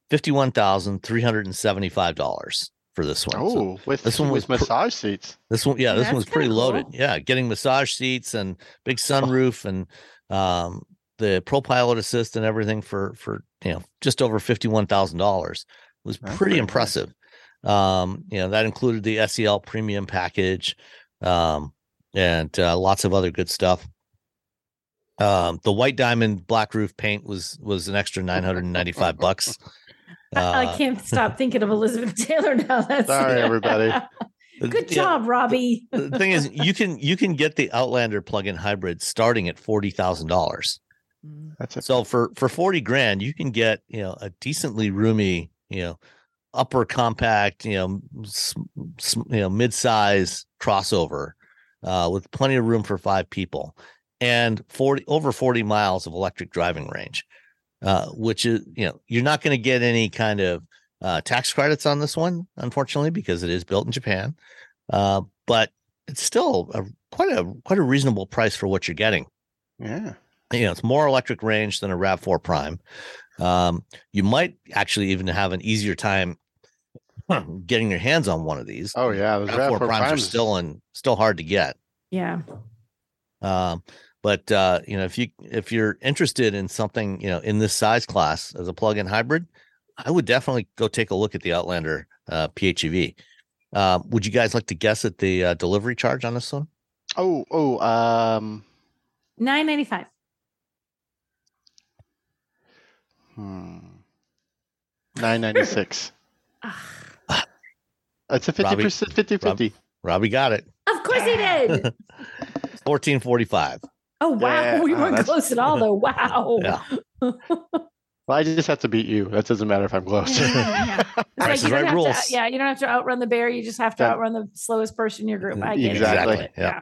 [SPEAKER 3] $51,375 for this one.
[SPEAKER 5] Oh, this one was massage seats.
[SPEAKER 3] This one, yeah, this one's pretty
[SPEAKER 4] cool.
[SPEAKER 3] loaded. Yeah, getting massage seats and big sunroof and the ProPilot Assist and everything for just over $51,000. It was pretty impressive. Nice. That included the SEL premium package and lots of other good stuff. The white diamond black roof paint was an extra $995.
[SPEAKER 4] I can't stop thinking of Elizabeth Taylor now.
[SPEAKER 5] Sorry, everybody.
[SPEAKER 4] Good job, Robbie.
[SPEAKER 3] The thing is, you can get the Outlander plug-in hybrid starting at $40,000.
[SPEAKER 5] That's it.
[SPEAKER 3] So for $40,000, you can get a decently roomy upper compact mid-size crossover with plenty of room for 5 people and over 40 miles of electric driving range. Which is, you're not going to get any kind of tax credits on this one, unfortunately, because it is built in Japan. But it's still quite a reasonable price for what you're getting.
[SPEAKER 5] Yeah.
[SPEAKER 3] It's more electric range than a RAV4 Prime. You might actually even have an easier time getting your hands on one of these.
[SPEAKER 5] Oh yeah,
[SPEAKER 3] those RAV4 Primes are still hard to get.
[SPEAKER 4] Yeah.
[SPEAKER 3] But if you're interested in something in this size class as a plug-in hybrid, I would definitely go take a look at the Outlander PHEV. Would you guys like to guess at the delivery charge on this one?
[SPEAKER 4] $995.
[SPEAKER 5] $996. It's a 50%, 50-50.
[SPEAKER 3] Robbie got it.
[SPEAKER 4] Of course he did.
[SPEAKER 3] $1,445.
[SPEAKER 4] Oh wow,
[SPEAKER 5] yeah,
[SPEAKER 4] we weren't close at all though. Wow.
[SPEAKER 3] Yeah.
[SPEAKER 5] Well, I just have to beat you. That doesn't matter if I'm close.
[SPEAKER 4] Yeah.
[SPEAKER 3] Price is right rules.
[SPEAKER 4] You don't have to outrun the bear. You just have to outrun the slowest person in your group. I get
[SPEAKER 5] exactly.
[SPEAKER 4] it.
[SPEAKER 3] Yeah.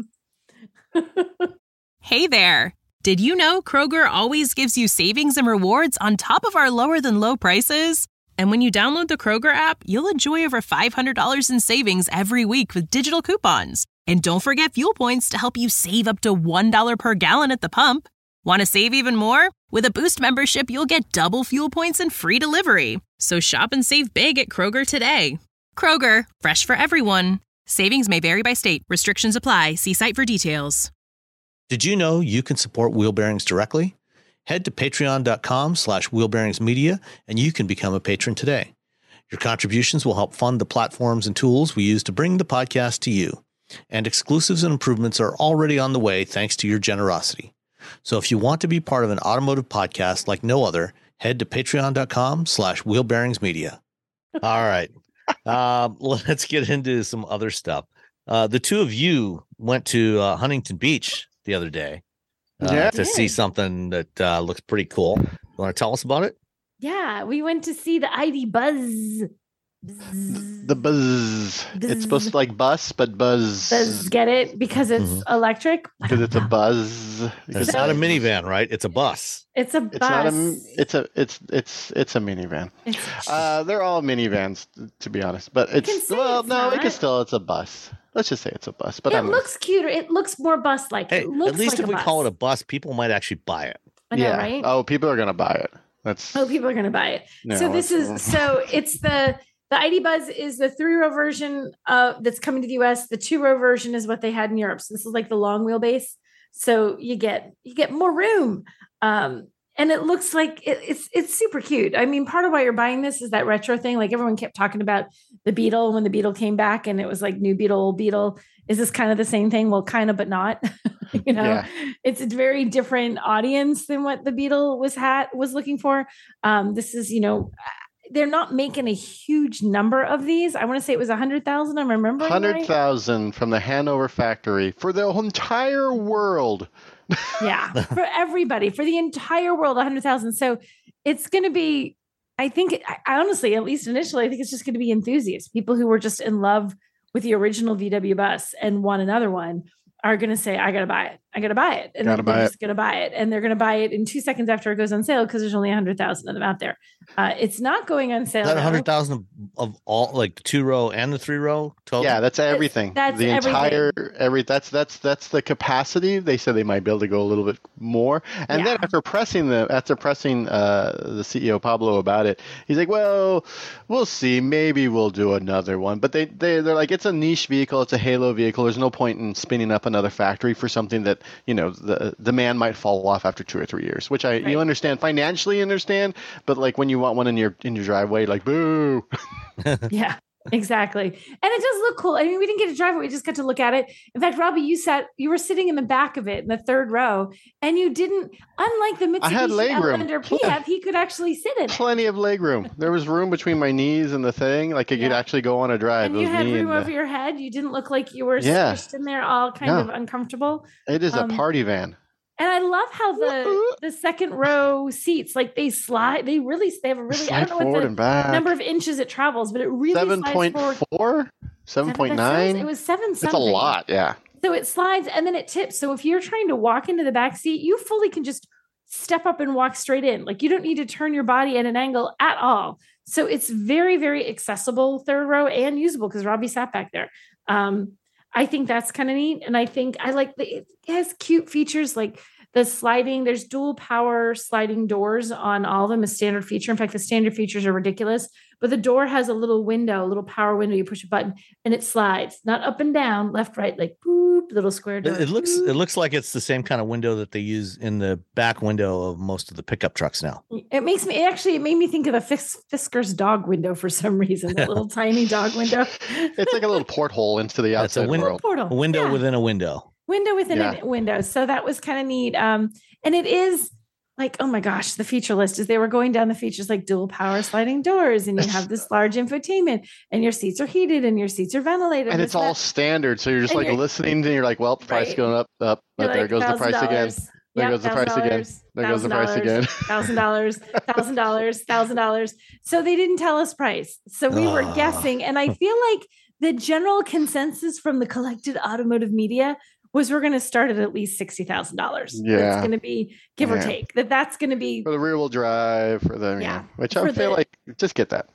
[SPEAKER 2] Hey there. Did you know Kroger always gives you savings and rewards on top of our lower than low prices? And when you download the Kroger app, you'll enjoy over $500 in savings every week with digital coupons. And don't forget fuel points to help you save up to $1 per gallon at the pump. Want to save even more? With a Boost membership, you'll get double fuel points and free delivery. So shop and save big at Kroger today. Kroger, fresh for everyone. Savings may vary by state. Restrictions apply. See site for details.
[SPEAKER 3] Did you know you can support Wheel Bearings directly? Head to patreon.com/wheelbearingsmedia and you can become a patron today. Your contributions will help fund the platforms and tools we use to bring the podcast to you. And exclusives and improvements are already on the way thanks to your generosity. So if you want to be part of an automotive podcast like no other, head to patreon.com/wheelbearingsmedia. All right. Let's get into some other stuff. The two of you went to Huntington Beach the other day to see something that looks pretty cool. You want to tell us about it?
[SPEAKER 4] Yeah, we went to see the ID Buzz.
[SPEAKER 5] The Buzz. It's supposed to like bus, but Buzz.
[SPEAKER 4] Buzz, get it? Because it's electric.
[SPEAKER 5] Because it's a Buzz.
[SPEAKER 3] It's not a minivan, right? It's a bus.
[SPEAKER 4] It's a bus.
[SPEAKER 5] It's a minivan. They're all minivans, to be honest. But it's it's a bus. Let's just say it's a bus. But
[SPEAKER 4] it looks cuter. It looks more bus-like.
[SPEAKER 3] Hey, at least if we call it a bus, people might actually buy it.
[SPEAKER 4] I know, right?
[SPEAKER 5] Oh, people are gonna buy it.
[SPEAKER 4] People are gonna buy it. It's the ID Buzz is the 3-row version that's coming to the US. The 2-row version is what they had in Europe. So this is like the long wheelbase. So you get more room. And it looks like it's super cute. I mean, part of why you're buying this is that retro thing. Like everyone kept talking about the Beetle when the Beetle came back and it was like new Beetle, old Beetle. Is this kind of the same thing? Well, kind of, but not. It's a very different audience than what the Beetle was looking for. This is, they're not making a huge number of these. I want to say it was 100,000. I'm remembering
[SPEAKER 5] 100,000 from the Hanover factory for the entire world.
[SPEAKER 4] Yeah, for everybody, for the entire world, 100,000. So it's going to be, I think, I honestly, at least initially, I think it's just going to be enthusiasts, people who were just in love with the original VW bus and want another one are going to say, I got to buy it. I got to buy it. And they're just going to buy it. And they're going to buy it in 2 seconds after it goes on sale because there's only 100,000 of them out there. It's not going on sale.
[SPEAKER 3] Is that 100,000 of all, like the 2-row and the 3-row total?
[SPEAKER 5] Yeah, that's everything.
[SPEAKER 4] That's
[SPEAKER 5] the
[SPEAKER 4] everything.
[SPEAKER 5] That's the capacity. They said they might be able to go a little bit more. And then after pressing the CEO Pablo about it, he's like, well, we'll see. Maybe we'll do another one. But they're like, it's a niche vehicle. It's a halo vehicle. There's no point in spinning up another factory for something that, the demand might fall off after 2 or 3 years, which you understand, financially understand, but like when you want one in your driveway, like, boo.
[SPEAKER 4] Yeah, exactly. And it does look cool. I mean, we didn't get to drive it. We just got to look at it. In fact, Robbie, you were sitting in the back of it in the 3rd row, and you didn't, unlike the Mitsubishi Outlander PHEV, he could actually sit in it.
[SPEAKER 5] Plenty of leg room. There was room between my knees and the thing. Like, I could actually go on a drive.
[SPEAKER 4] And you had room over your head. You didn't look like you were squished in there all kind of uncomfortable.
[SPEAKER 5] It is a party van.
[SPEAKER 4] And I love how the 2nd row seats, like they slide, they have a really, I don't know what the number of inches it travels, but it really
[SPEAKER 5] 7.4, 7.9.
[SPEAKER 4] It was 7 something.
[SPEAKER 5] It's a lot, yeah.
[SPEAKER 4] So it slides and then it tips. So if you're trying to walk into the back seat, you fully can just step up and walk straight in. Like you don't need to turn your body at an angle at all. So it's very, very accessible 3rd row and usable because Robbie sat back there. I think that's kind of neat. And I think I like it has cute features like the sliding. There's dual power sliding doors on all of them, a standard feature. In fact, the standard features are ridiculous, but the door has a little window, a little power window. You push a button and it slides, not up and down, left, right, like boop, little square door.
[SPEAKER 3] It looks like it's the same kind of window that they use in the back window of most of the pickup trucks now.
[SPEAKER 4] It made me think of the Fisker's dog window for some reason, that little tiny dog window.
[SPEAKER 5] It's like a little porthole into the outside world.
[SPEAKER 3] A window within a window.
[SPEAKER 4] Window within a window. So that was kind of neat. And it is like, oh my gosh, the feature list, as they were going down the features, like dual power sliding doors, and you have this large infotainment, and your seats are heated and your seats are ventilated.
[SPEAKER 5] And it's all standard. So you're just like listening and you're like, well, price going up. But there goes the price again. There goes the price again. There goes the price again.
[SPEAKER 4] $1,000. So they didn't tell us price. So we were guessing. And I feel like the general consensus from the collected automotive media was we're going to start at least $60,000.
[SPEAKER 5] Yeah.
[SPEAKER 4] It's going to be give or take. That's going to be
[SPEAKER 5] for the rear wheel drive, for the which I feel like just get that.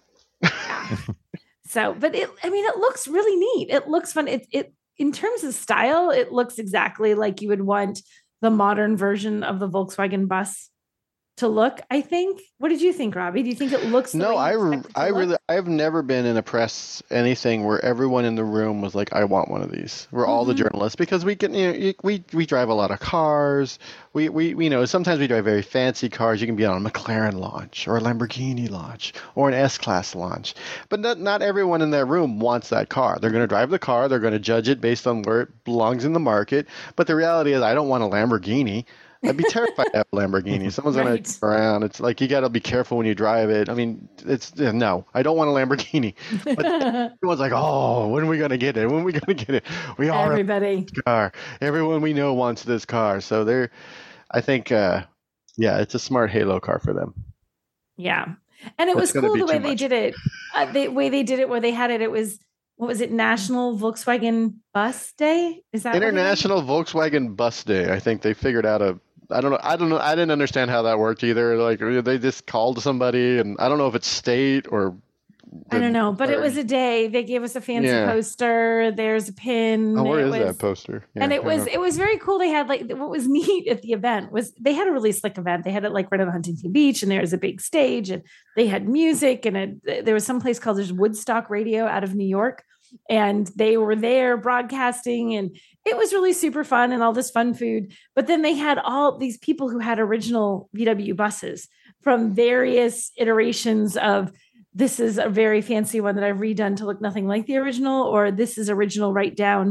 [SPEAKER 4] So, but it looks really neat. It looks fun. It in terms of style, it looks exactly like you would want the modern version of the Volkswagen bus to look, I think. What did you think, Robbie? Do you think it looks
[SPEAKER 5] No, I've never been in a press anything where everyone in the room was like, I want one of these. We're all the journalists, because we can, we drive a lot of cars. We sometimes we drive very fancy cars. You can be on a McLaren launch or a Lamborghini launch or an S-Class launch. But not everyone in that room wants that car. They're going to drive the car. They're going to judge it based on where it belongs in the market. But the reality is, I don't want a Lamborghini. I'd be terrified to have a Lamborghini. Someone's going to turn around. It's like, you got to be careful when you drive it. I mean, no, I don't want a Lamborghini. But everyone's like, oh, when are we going to get it? When are we going to get it? We all
[SPEAKER 4] everybody
[SPEAKER 5] want this car. Everyone we know wants this car. So I think, it's a smart halo car for them.
[SPEAKER 4] Yeah. And it was cool the way they did it. Where they had it, it was, what was it? National Volkswagen Bus Day? Is that
[SPEAKER 5] International Volkswagen Bus Day? I think they figured out I don't know. I didn't understand how that worked either. Like, they just called somebody, and I don't know if it's state or.
[SPEAKER 4] I don't know, but it was a day. They gave us a fancy poster. There's a pin.
[SPEAKER 5] Oh, where is that poster?
[SPEAKER 4] Yeah, and it was very cool. They had what was neat at the event was they had a really slick event. They had it like right on Huntington Beach, and there was a big stage, and they had music, and there was some place called Woodstock Radio out of New York. And they were there broadcasting, and it was really super fun and all this fun food. But then they had all these people who had original VW buses from various iterations of, this is a very fancy one that I've redone to look nothing like the original, or this is original right down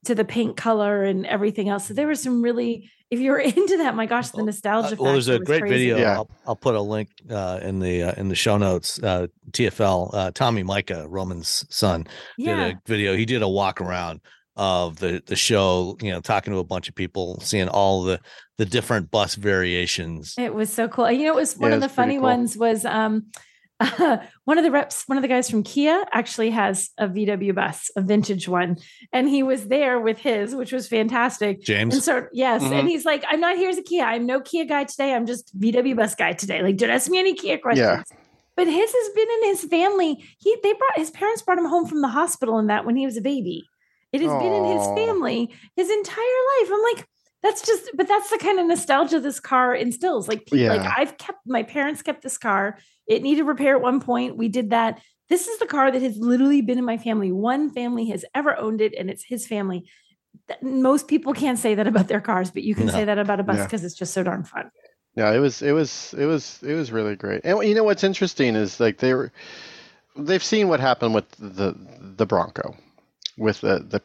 [SPEAKER 4] to the paint color and everything else. So there was some really, if you were into that, my gosh, the nostalgia.
[SPEAKER 3] Well, there's a great
[SPEAKER 4] crazy.
[SPEAKER 3] video. Yeah. I'll put a link in the show notes. TFL, Tommy Micah, Roman's son, did a video. He did a walk around of the show, talking to a bunch of people, seeing all the different bus variations.
[SPEAKER 4] It was so cool. It was one of the funny ones was one of the guys from Kia actually has a VW bus, a vintage one. And he was there with his, which was fantastic.
[SPEAKER 3] James.
[SPEAKER 4] And so, yes. Mm-hmm. And he's like, I'm not here as a Kia. I'm no Kia guy today. I'm just VW bus guy today. Like, don't ask me any Kia questions. Yeah. But his has been in his family. His parents brought him home from the hospital in that when he was a baby. It has been in his family his entire life. I'm like, that's the kind of nostalgia this car instills. Like, my parents kept this car. It needed repair at one point. We did that. This is the car that has literally been in my family. One family has ever owned it, and it's his family. Most people can't say that about their cars, but you can say that about a bus because it's just so darn fun.
[SPEAKER 5] Yeah, it was really great. And what's interesting is like they've seen what happened with the Bronco. With the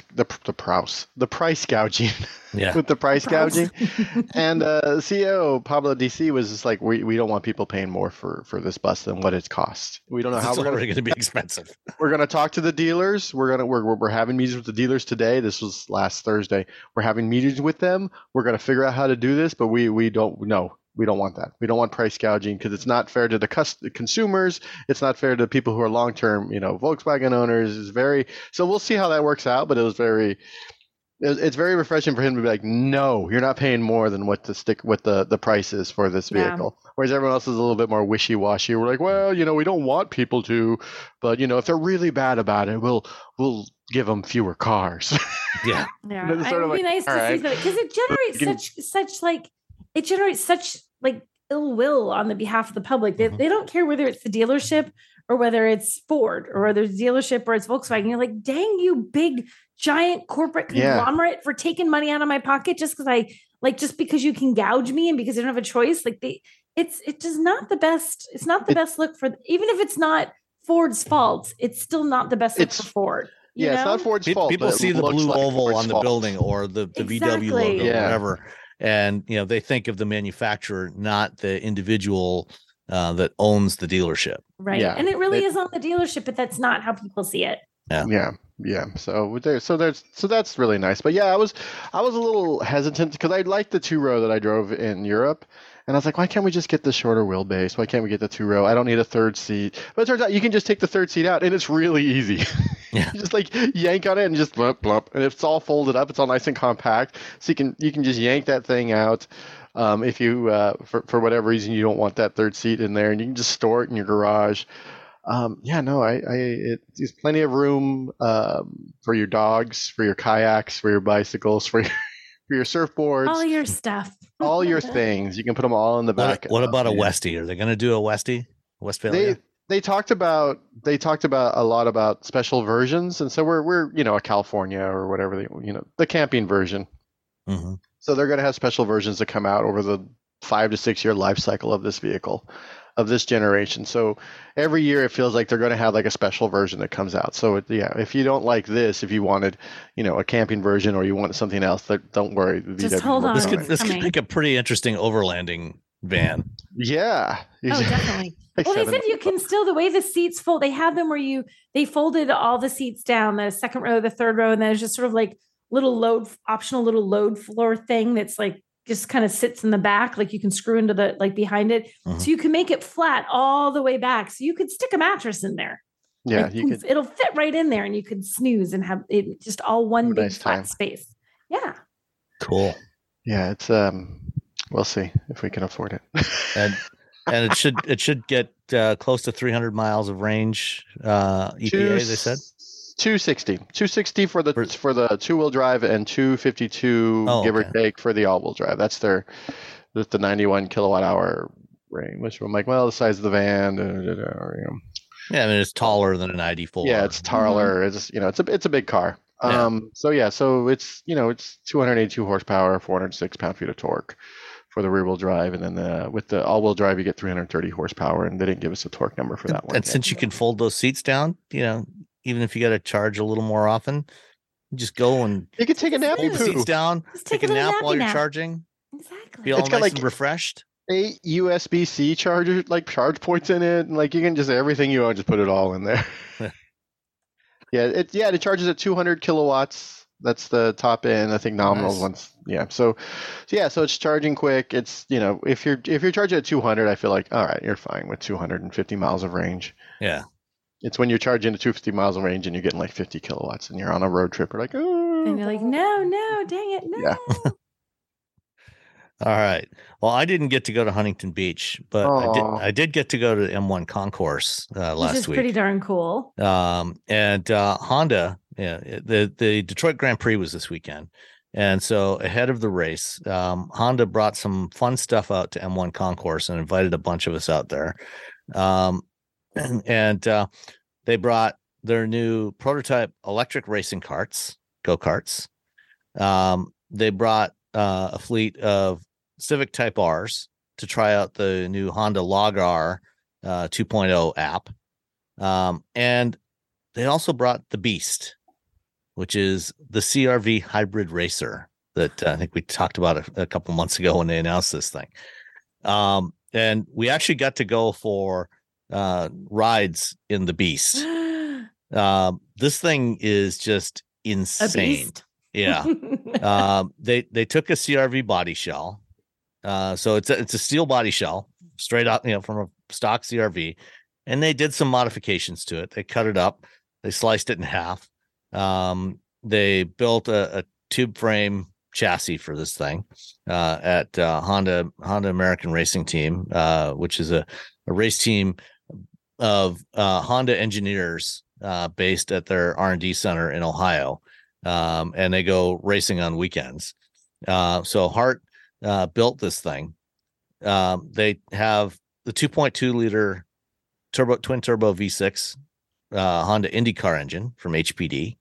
[SPEAKER 5] price gouging, with the price gouging, and CEO Pablo DC was just like, we don't want people paying more for this bus than what it costs. We don't know how we're going
[SPEAKER 3] to be expensive.
[SPEAKER 5] We're going to talk to the dealers. We're having meetings with the dealers today. This was last Thursday. We're having meetings with them. We're going to figure out how to do this, but we don't know. We don't want that. We don't want price gouging because it's not fair to the consumers. It's not fair to people who are long-term, Volkswagen owners. So we'll see how that works out. But it's very refreshing for him to be like, no, you're not paying more than what the price is for this vehicle. Yeah. Whereas everyone else is a little bit more wishy-washy. We're like, well, we don't want people to, but if they're really bad about it, we'll give them fewer cars.
[SPEAKER 4] Yeah. Yeah. It would be nice to see that because it generates such ill will on the behalf of the public. They don't care whether it's the dealership or whether it's Ford or whether it's dealership or it's Volkswagen. You're like, dang, you big giant corporate conglomerate for taking money out of my pocket just because you can gouge me and because I don't have a choice. It's just not the best. It's not the best look for, even if it's not Ford's fault, it's still not the best look for Ford.
[SPEAKER 5] It's not Ford's fault.
[SPEAKER 3] People see the blue oval on the building or the VW logo or whatever. And, they think of the manufacturer, not the individual that owns the dealership.
[SPEAKER 4] Right. Yeah. And it really is on the dealership, but that's not how people see it.
[SPEAKER 5] Yeah. So that's really nice. But I was a little hesitant because I liked the 2-row that I drove in Europe. And I was like, why can't we just get the shorter wheelbase? Why can't we get the 2-row? I don't need a third seat. But it turns out you can just take the third seat out and it's really easy. Yeah. You just yank on it and just blump, blump. And it's all folded up. It's all nice and compact. So you can just yank that thing out. If you, for whatever reason, you don't want that third seat in there and you can just store it in your garage. There's plenty of room for your dogs, for your kayaks, for your bicycles, for your surfboards,
[SPEAKER 4] all your stuff,
[SPEAKER 5] all your things. You can put them all in the back.
[SPEAKER 3] What about a Westie? Are they going to do a Westie? Westphalia?
[SPEAKER 5] They talked about a lot about special versions, and so we're a California or whatever the camping version. Mm-hmm. So they're going to have special versions that come out over the 5 to 6 year life cycle of this vehicle, of this generation. So every year it feels like they're going to have a special version that comes out. So if you don't like this, if you wanted, a camping version or you want something else, don't worry.
[SPEAKER 4] Just hold on.
[SPEAKER 3] This could make a pretty interesting overlanding van.
[SPEAKER 5] Yeah.
[SPEAKER 4] Oh, definitely. Well, they said you can still, the way the seats fold, they have them where they folded all the seats down, the second row, the third row, and then there's just sort of optional little load floor thing that's just kind of sits in the back, you can screw into the behind it. Mm-hmm. So you can make it flat all the way back. So you could stick a mattress in there.
[SPEAKER 5] Yeah,
[SPEAKER 4] it'll fit right in there and you could snooze and have it just all one big flat space. Yeah.
[SPEAKER 3] Cool.
[SPEAKER 5] Yeah, it's we'll see if we can afford it.
[SPEAKER 3] and it should get close to 300 miles of range. EPA, they said
[SPEAKER 5] 260 for the 2-wheel drive and 252 or take for the all-wheel drive. That's the 91 kilowatt hour range, which I'm like, well, the size of the van.
[SPEAKER 3] Yeah, I mean it's taller than an ID4.
[SPEAKER 5] Yeah, it's taller. Mm-hmm. It's a big car. Yeah. So it's 282 horsepower, 406 pound-feet of torque for the rear-wheel drive, and then with the all-wheel drive you get 330 horsepower, and they didn't give us a torque number for that one.
[SPEAKER 3] And since you can fold those seats down, even if you got to charge a little more often, Just go and
[SPEAKER 5] you can take a nap.
[SPEAKER 3] hold the seats down, take a nap while you're charging.
[SPEAKER 4] Exactly.
[SPEAKER 3] Feel nice and refreshed.
[SPEAKER 5] 8 USB-C charger, like charge points in it, and like you can just everything you own, just put it all in there. It charges at 200 kilowatts. That's the top end. I think nominal ones. Yeah. So it's charging quick. It's if you're charging at 200, I feel like all right, you're fine with 250 miles of range.
[SPEAKER 3] Yeah.
[SPEAKER 5] It's when you're charging at 250 miles of range and you're getting like 50 kilowatts and you're on a road trip. You're like, oh.
[SPEAKER 4] And you're like, no, dang it, no.
[SPEAKER 5] Yeah.
[SPEAKER 3] All right. Well, I didn't get to go to Huntington Beach, but I did get to go to the M1 concourse last week. Which is
[SPEAKER 4] pretty darn cool.
[SPEAKER 3] And Honda, the Detroit Grand Prix was this weekend. And so ahead of the race, Honda brought some fun stuff out to M1 concourse and invited a bunch of us out there. And they brought their new prototype electric racing carts, go-karts. They brought a fleet of Civic Type Rs to try out the new Honda Log R 2.0 app. And they also brought the Beast, which is the CRV hybrid racer that I think we talked about a couple months ago when they announced this thing. And we actually got to go for rides in the Beast. This thing is just insane. Yeah. They took a CRV body shell. So it's a steel body shell straight out, from a stock CRV, and they did some modifications to it. They cut it up, they sliced it in half. They built a tube frame chassis for this thing at Honda American Racing Team, which is a race team of Honda engineers based at their R&D center in Ohio. And they go racing on weekends. So Hart built this thing. They have the 2.2 liter twin turbo V6 Honda IndyCar engine from HPD.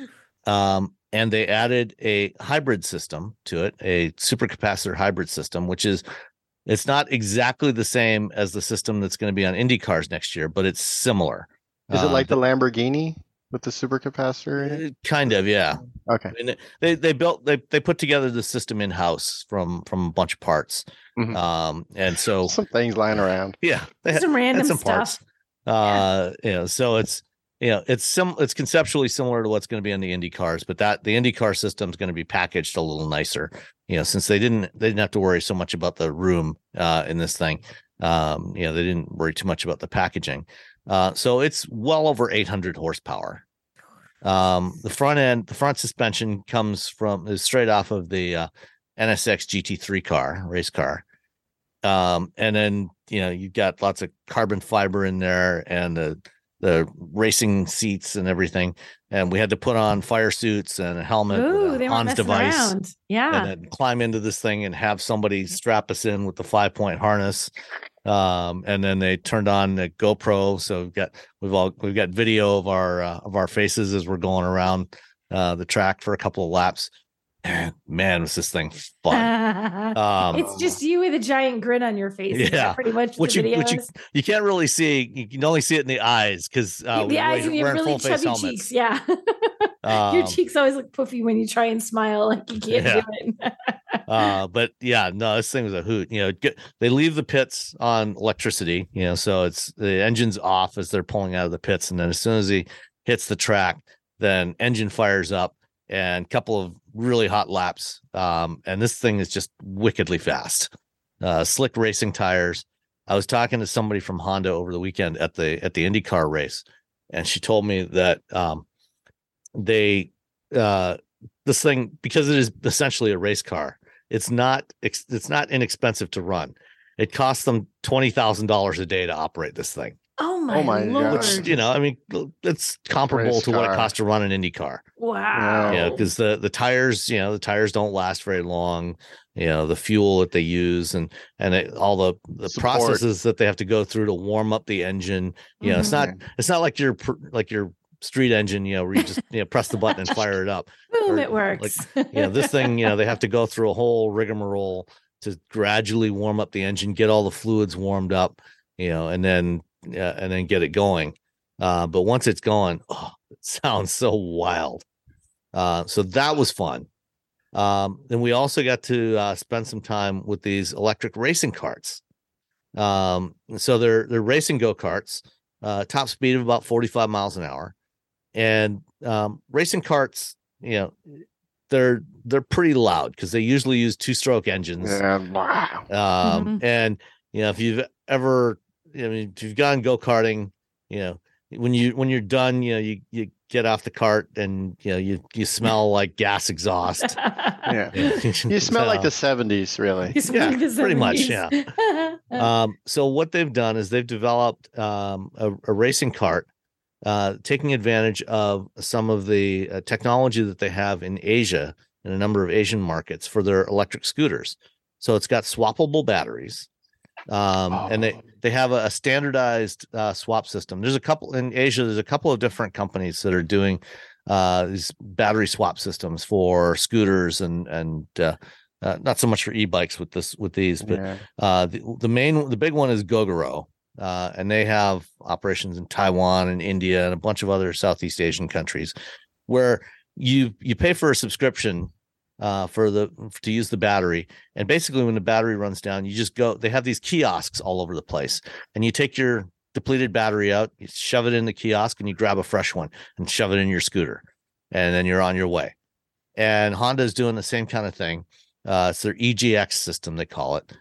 [SPEAKER 3] And they added a hybrid system to it, a supercapacitor hybrid system, it's not exactly the same as the system that's going to be on Indy cars next year, but it's similar.
[SPEAKER 5] Is it like the Lamborghini with the supercapacitor in it?
[SPEAKER 3] Kind of, yeah.
[SPEAKER 5] Okay.
[SPEAKER 3] And they put together the system in house from a bunch of parts. Mm-hmm. And so
[SPEAKER 5] some things lying around.
[SPEAKER 3] Yeah,
[SPEAKER 4] some random stuff.
[SPEAKER 3] Parts. So it's conceptually similar to what's going to be on the Indy cars, but the Indy car system is going to be packaged a little nicer. Since they didn't have to worry so much about the room in this thing. They didn't worry too much about the packaging. So it's well over 800 horsepower. The front suspension is straight off of the NSX GT3 race car. And then, you've got lots of carbon fiber in there and the racing seats and everything. And we had to put on fire suits and a helmet with a Hans device.
[SPEAKER 4] Around. Yeah.
[SPEAKER 3] And then climb into this thing and have somebody strap us in with the 5-point harness. And then they turned on the GoPro. So we've got video of our faces as we're going around the track for a couple of laps. And man, was this thing fun.
[SPEAKER 4] It's just you with a giant grin on your face.
[SPEAKER 3] Yeah,
[SPEAKER 4] pretty much
[SPEAKER 3] which you can't really see. You can only see it in the eyes because
[SPEAKER 4] the eyes and your really chubby cheeks. Yeah. Your cheeks always look puffy when you try and smile, like you can't do it.
[SPEAKER 3] But yeah, no, this thing was a hoot. They leave the pits on electricity, so it's the engine's off as they're pulling out of the pits. And then as soon as he hits the track, then engine fires up and a couple of really hot laps. And this thing is just wickedly fast. Slick racing tires. I was talking to somebody from Honda over the weekend at the IndyCar race, and she told me that this thing, because it is essentially a race car, it's not inexpensive to run. It costs them $20,000 a day to operate this thing.
[SPEAKER 4] Oh my Lord.
[SPEAKER 3] Which, it's comparable to what it costs to run an Indy car.
[SPEAKER 4] Wow.
[SPEAKER 3] Yeah, because the tires, the tires don't last very long. The fuel that they use and all the processes that they have to go through to warm up the engine. It's not like your street engine, where you just press the button and fire it up.
[SPEAKER 4] Boom, it works.
[SPEAKER 3] This thing, they have to go through a whole rigmarole to gradually warm up the engine, get all the fluids warmed up, and then get it going. But once it's going, it sounds so wild. So that was fun. Then we also got to spend some time with these electric racing carts. So they're racing go-karts, top speed of about 45 miles an hour. And racing carts, they're pretty loud because they usually use 2-stroke engines. And if you've ever, if you've gone go-karting, when you're done, you get off the cart and you smell like gas exhaust.
[SPEAKER 5] You smell like the 70s, really.
[SPEAKER 3] Yeah, pretty much. Yeah. So what they've done is they've developed a racing cart, taking advantage of some of the technology that they have in Asia, in a number of Asian markets, for their electric scooters. So it's got swappable batteries. And they have a standardized swap system. There's a couple in Asia. There's a couple of different companies that are doing these battery swap systems for scooters and not so much for e-bikes with these, but the big one is Gogoro, and they have operations in Taiwan and India and a bunch of other Southeast Asian countries, where you pay for a subscription to use the battery. And basically when the battery runs down, you just go, they have these kiosks all over the place, and you take your depleted battery out, you shove it in the kiosk, and you grab a fresh one and shove it in your scooter, and then you're on your way. And Honda is doing the same kind of thing. It's their EGX system, they call it.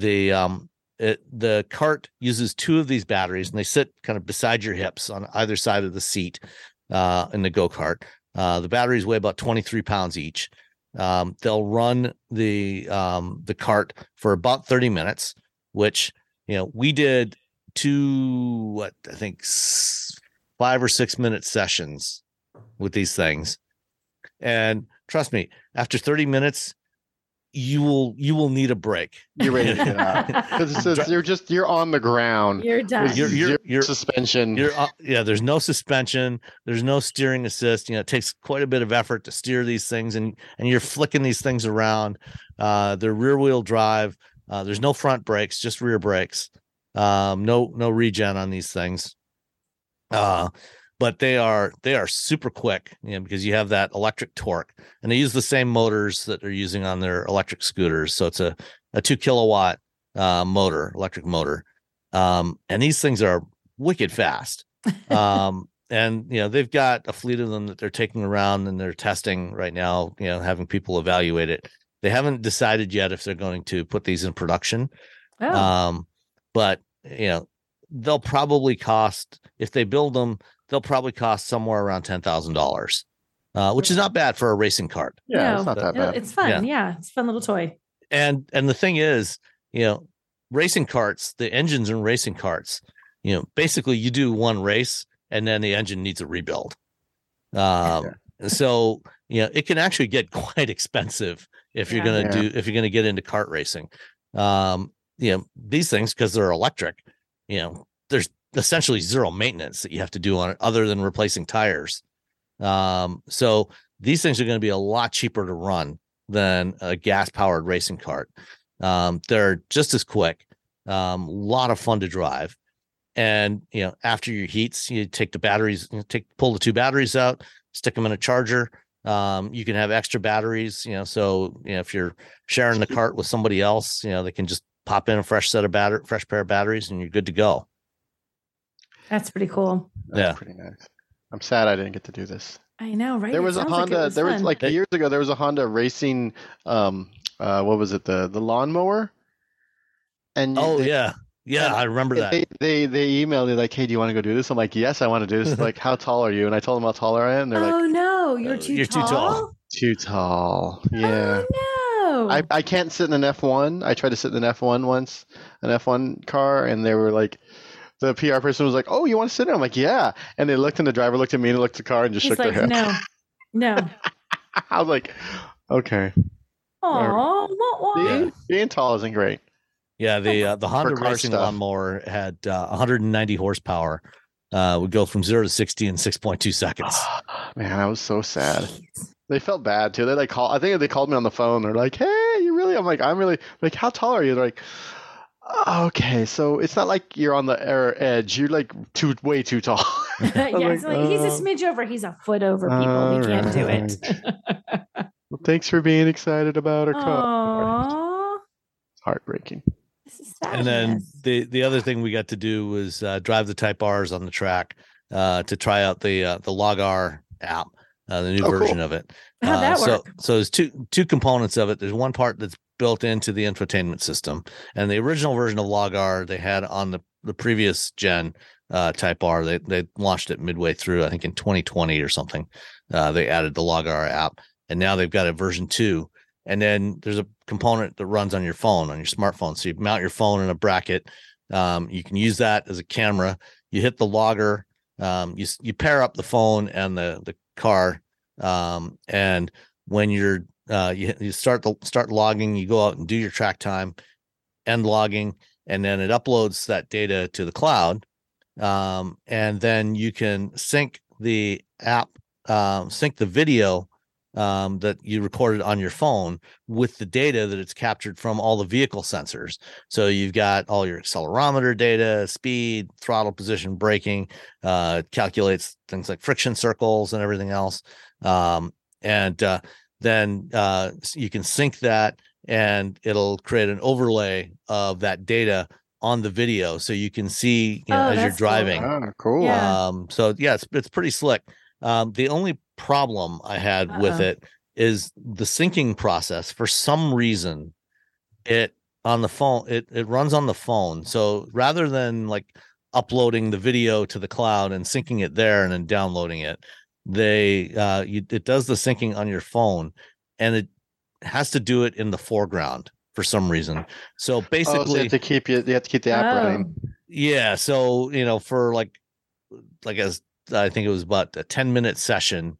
[SPEAKER 3] The cart uses 2 of these batteries, and they sit kind of beside your hips on either side of the seat in the go-kart. The batteries weigh about 23 pounds each. They'll run the cart for about 30 minutes, which, we did 2, I think 5 or 6 minute sessions with these things. And trust me, after 30 minutes, you will need a break.
[SPEAKER 5] You're ready to get out because you're on the ground.
[SPEAKER 4] You're done.
[SPEAKER 5] You're suspension.
[SPEAKER 3] There's no suspension. There's no steering assist. It takes quite a bit of effort to steer these things, and you're flicking these things around. They're rear wheel drive. There's no front brakes, just rear brakes. No regen on these things. But they are super quick, because you have that electric torque, and they use the same motors that they're using on their electric scooters. So it's a 2 kilowatt electric motor. And these things are wicked fast. And they've got a fleet of them that they're taking around and they're testing right now, having people evaluate it. They haven't decided yet if they're going to put these in production. But they'll probably cost, if they build them, they'll probably cost somewhere around $10,000, which is not bad for a racing cart.
[SPEAKER 5] Yeah, it's not that bad.
[SPEAKER 4] It's fun. Yeah, it's a fun little toy.
[SPEAKER 3] And the thing is, racing carts, the engines in racing carts, basically you do one race and then the engine needs a rebuild. So, it can actually get quite expensive if you're going to get into kart racing. These things, because they're electric, there's essentially zero maintenance that you have to do on it other than replacing tires. So these things are going to be a lot cheaper to run than a gas powered racing cart. They're just as quick, lot of fun to drive. And, after your heats, you take the batteries, pull the 2 batteries out, stick them in a charger. You can have extra batteries, so, if you're sharing the cart with somebody else, they can just pop in a fresh pair of batteries and you're good to go.
[SPEAKER 4] That's pretty cool.
[SPEAKER 5] That's pretty nice. I'm sad I didn't get to do this.
[SPEAKER 4] I know, right?
[SPEAKER 5] There was a Honda. Years ago. There was a Honda racing. What was it? The lawnmower. And
[SPEAKER 3] I remember that.
[SPEAKER 5] They emailed me like, "Hey, do you want to go do this?" I'm like, "Yes, I want to do this." Like, how tall are you? And I told them how tall I am. They're like,
[SPEAKER 4] "Oh no, you're too tall."
[SPEAKER 5] Too tall. Yeah.
[SPEAKER 4] Oh no.
[SPEAKER 5] I can't sit in an F1. I tried to sit in an F1 once, an F1 car, and they were like. The PR person was like, "Oh, you want to sit in?" I'm like, "Yeah." And they looked, and the driver looked at me and looked at the car and just shook their head.
[SPEAKER 4] No.
[SPEAKER 5] I was like, "Okay."
[SPEAKER 4] Oh,
[SPEAKER 5] being tall isn't great.
[SPEAKER 3] Yeah, the Honda racing lawnmower had 190 horsepower. Would go from 0 to 60 in 6.2 seconds.
[SPEAKER 5] Man, I was so sad. They felt bad too. They I think they called me on the phone. They're like, "Hey, you really?" I'm like, "I'm really." Like, "How tall are you?" They're like. Okay, so it's not like you're on the edge. You're like way too tall.
[SPEAKER 4] He's a smidge over. He's a foot over, people. He can't do it.
[SPEAKER 5] Well, thanks for being excited about our car.
[SPEAKER 4] Aww.
[SPEAKER 5] It's heartbreaking.
[SPEAKER 4] This is
[SPEAKER 3] and then the other thing we got to do was drive the Type R's on the track to try out the LogR app, the new version of it.
[SPEAKER 4] How'd that work?
[SPEAKER 3] So there's two components of it. There's one part that's built into the infotainment system, and the original version of LogR they had on the previous gen Type R. They launched it midway through, I think in 2020 or something. They added the LogR app, and now they've got a version 2. And then there's a component that runs on your phone, on your smartphone. So you mount your phone in a bracket. You can use that as a camera. You hit the logger. You pair up the phone and the car. And when you start logging, you go out and do your track time, end logging, and then it uploads that data to the cloud. And then you can sync the app, sync the video that you recorded on your phone with the data that it's captured from all the vehicle sensors. So you've got all your accelerometer data, speed, throttle position, braking, calculates things like friction circles and everything else. Then you can sync that, and it'll create an overlay of that data on the video, so you can see as you're driving.
[SPEAKER 5] Cool.
[SPEAKER 4] Yeah.
[SPEAKER 3] So yeah, it's pretty slick. The only problem I had with it is the syncing process. For some reason, it runs on the phone. So rather than like uploading the video to the cloud and syncing it there and then downloading it, it does the syncing on your phone, and it has to do it in the foreground for some reason. So basically,
[SPEAKER 5] so you have to keep the app running.
[SPEAKER 3] Yeah. So for like as I think it was about a 10-minute session.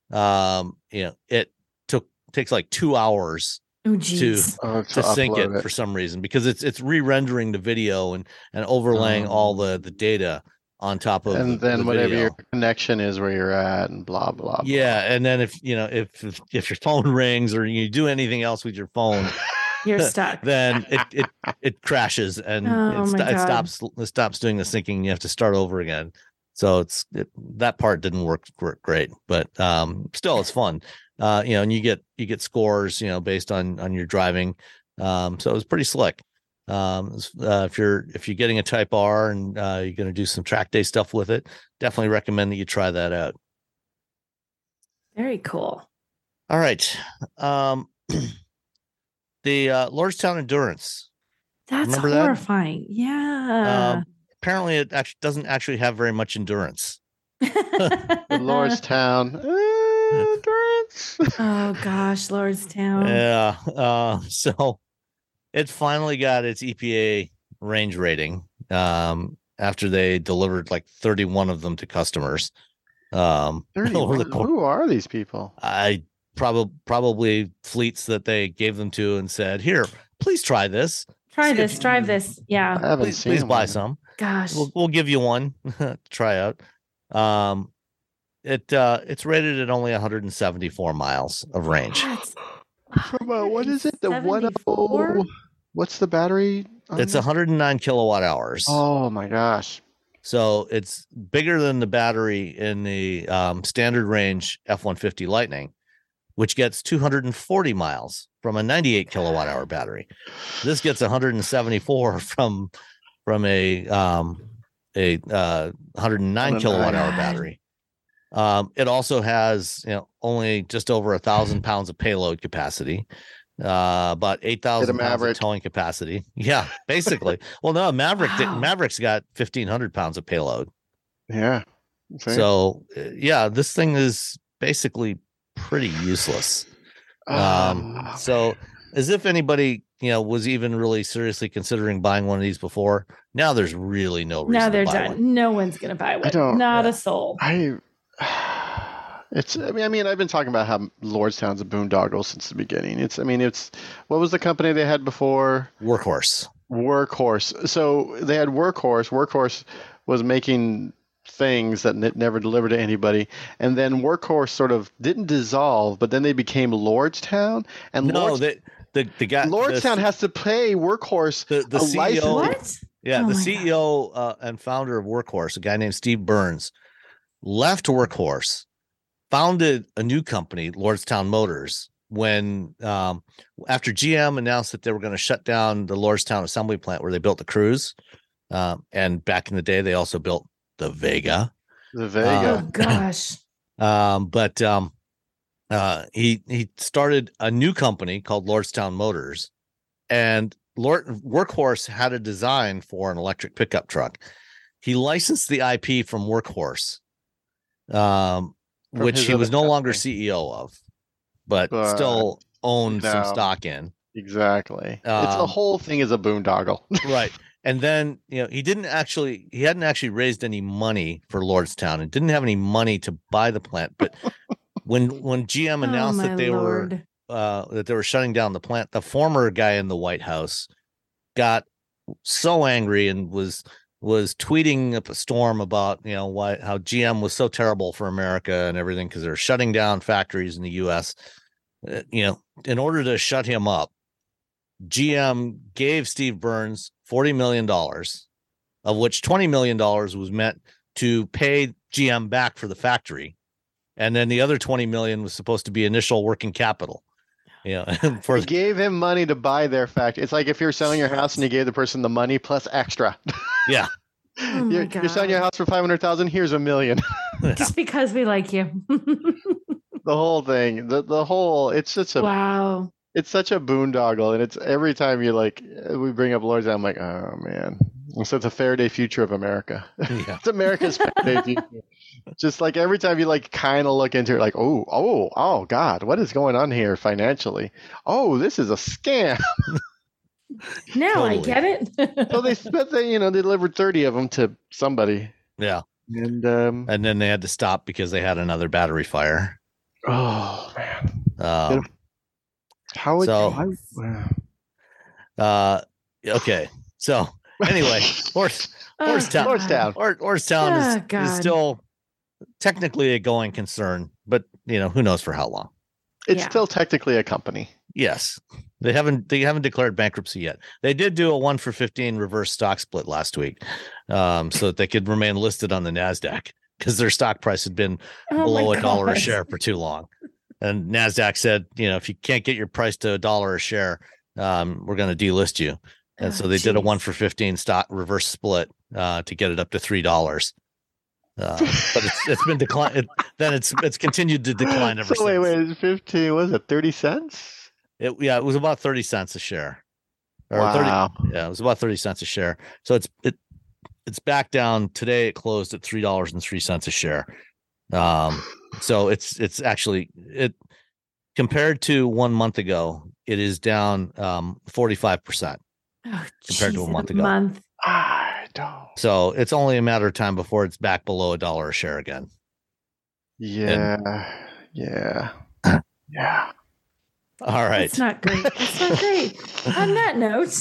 [SPEAKER 3] It takes like 2 hours to sync it for some reason, because it's re-rendering the video and overlaying all the data on top of
[SPEAKER 5] and then whatever
[SPEAKER 3] video.
[SPEAKER 5] Your connection is where you're at and blah blah.
[SPEAKER 3] Yeah, and then if your phone rings or you do anything else with your phone,
[SPEAKER 4] you're stuck.
[SPEAKER 3] Then it crashes and it stops doing the syncing. You have to start over again. So that part didn't work great, but still it's fun. And you get scores, based on your driving. So it was pretty slick. If you're getting a Type R and you're going to do some track day stuff with it, definitely recommend that you try that out.
[SPEAKER 4] Very cool.
[SPEAKER 3] All right. The Lordstown Endurance.
[SPEAKER 4] That's horrifying. That? Yeah.
[SPEAKER 3] Apparently it doesn't actually have very much endurance.
[SPEAKER 5] The Lordstown endurance.
[SPEAKER 4] Oh gosh, Lordstown.
[SPEAKER 3] Yeah. So it finally got its EPA range rating after they delivered like 31 of them to customers.
[SPEAKER 5] Who are these people?
[SPEAKER 3] I probably fleets that they gave them to and said, "Here, please try this.
[SPEAKER 4] Drive this. Yeah.
[SPEAKER 5] I haven't seen
[SPEAKER 3] please buy some.
[SPEAKER 4] Gosh,
[SPEAKER 3] we'll give you one to try out." It's rated at only 174 miles of range.
[SPEAKER 5] What is it? The 104? What's the battery?
[SPEAKER 3] It's 109 kilowatt hours.
[SPEAKER 5] Oh my gosh.
[SPEAKER 3] So it's bigger than the battery in the standard range F-150 Lightning, which gets 240 miles from a 98 kilowatt hour battery. This gets 174 from a 109 kilowatt hour battery. It also has only just over 1,000 pounds of payload capacity, about 8,000 pounds of towing capacity. Yeah, basically. Well, no, Maverick's got 1,500 pounds of payload.
[SPEAKER 5] Yeah.
[SPEAKER 3] So this thing is basically pretty useless. So as if anybody was even really seriously considering buying one of these before, now there's really no reason.
[SPEAKER 4] Now they're
[SPEAKER 3] to buy
[SPEAKER 4] done.
[SPEAKER 3] one.
[SPEAKER 4] No one's gonna buy one. Not a soul.
[SPEAKER 5] I've been talking about how Lordstown's a boondoggle since the beginning. What was the company they had before?
[SPEAKER 3] Workhorse.
[SPEAKER 5] So they had Workhorse. Workhorse was making things that never delivered to anybody, and then Workhorse sort of didn't dissolve, but then they became Lordstown. And
[SPEAKER 3] the guy
[SPEAKER 5] Lordstown has to pay Workhorse
[SPEAKER 3] the CEO.
[SPEAKER 4] What?
[SPEAKER 3] Yeah, the CEO and founder of Workhorse, a guy named Steve Burns, left Workhorse, founded a new company, Lordstown Motors, when after GM announced that they were going to shut down the Lordstown assembly plant where they built the Cruze. And back in the day, they also built the Vega.
[SPEAKER 5] The Vega.
[SPEAKER 4] Oh, gosh.
[SPEAKER 3] But he started a new company called Lordstown Motors, and Workhorse had a design for an electric pickup truck. He licensed the IP from Workhorse, which he was no longer CEO of, but still owned some stock in.
[SPEAKER 5] Exactly. The whole thing is a boondoggle.
[SPEAKER 3] Right. And then, he hadn't actually raised any money for Lordstown and didn't have any money to buy the plant. But when GM announced that they were shutting down the plant, the former guy in the White House got so angry and was tweeting up a storm about, how GM was so terrible for America and everything because they're shutting down factories in the U.S. In order to shut him up, GM gave Steve Burns $40 million, of which $20 million was meant to pay GM back for the factory. And then the other $20 million was supposed to be initial working capital. He
[SPEAKER 5] gave him money to buy their factory. It's like if you're selling your house and you gave the person the money plus extra.
[SPEAKER 3] Yeah.
[SPEAKER 5] You're selling your house for $500,000. Here's $1 million.
[SPEAKER 4] Just because we like you.
[SPEAKER 5] The whole thing, the whole, it's such a
[SPEAKER 4] wow.
[SPEAKER 5] It's such a boondoggle, and it's every time we bring up Lordstown, I'm like, oh man. So it's a Faraday future of America. Yeah. It's America's Faraday future. Just like every time you kind of look into it, like, oh God, what is going on here financially? Oh, this is a scam.
[SPEAKER 4] Now totally. I get it.
[SPEAKER 5] So they delivered 30 of them to somebody.
[SPEAKER 3] Yeah.
[SPEAKER 5] And
[SPEAKER 3] then they had to stop because they had another battery fire.
[SPEAKER 5] Oh man.
[SPEAKER 3] Okay. So anyway, Lordstown is still technically a going concern, but who knows for how long.
[SPEAKER 5] It's still technically a company.
[SPEAKER 3] Yes. They haven't declared bankruptcy yet. They did do a 1-for-15 reverse stock split last week, so that they could remain listed on the NASDAQ because their stock price had been below $1 a share for too long. And NASDAQ said, if you can't get your price to $1 a share, we're going to delist you. And so they did a 1-for-15 stock reverse split to get it up to $3. But it's been declined. Then it's continued to decline ever since.
[SPEAKER 5] Wait, 15? Was it 30 cents?
[SPEAKER 3] It was about 30 cents a share.
[SPEAKER 5] Wow.
[SPEAKER 3] It was about 30 cents a share. So it's back down today. It closed at $3.03 a share. So it's actually compared to 1 month ago, it is down 45% compared to a month ago.
[SPEAKER 5] I don't.
[SPEAKER 3] So it's only a matter of time before it's back below $1 a share again.
[SPEAKER 5] Yeah.
[SPEAKER 3] All right.
[SPEAKER 4] It's not great. On that note.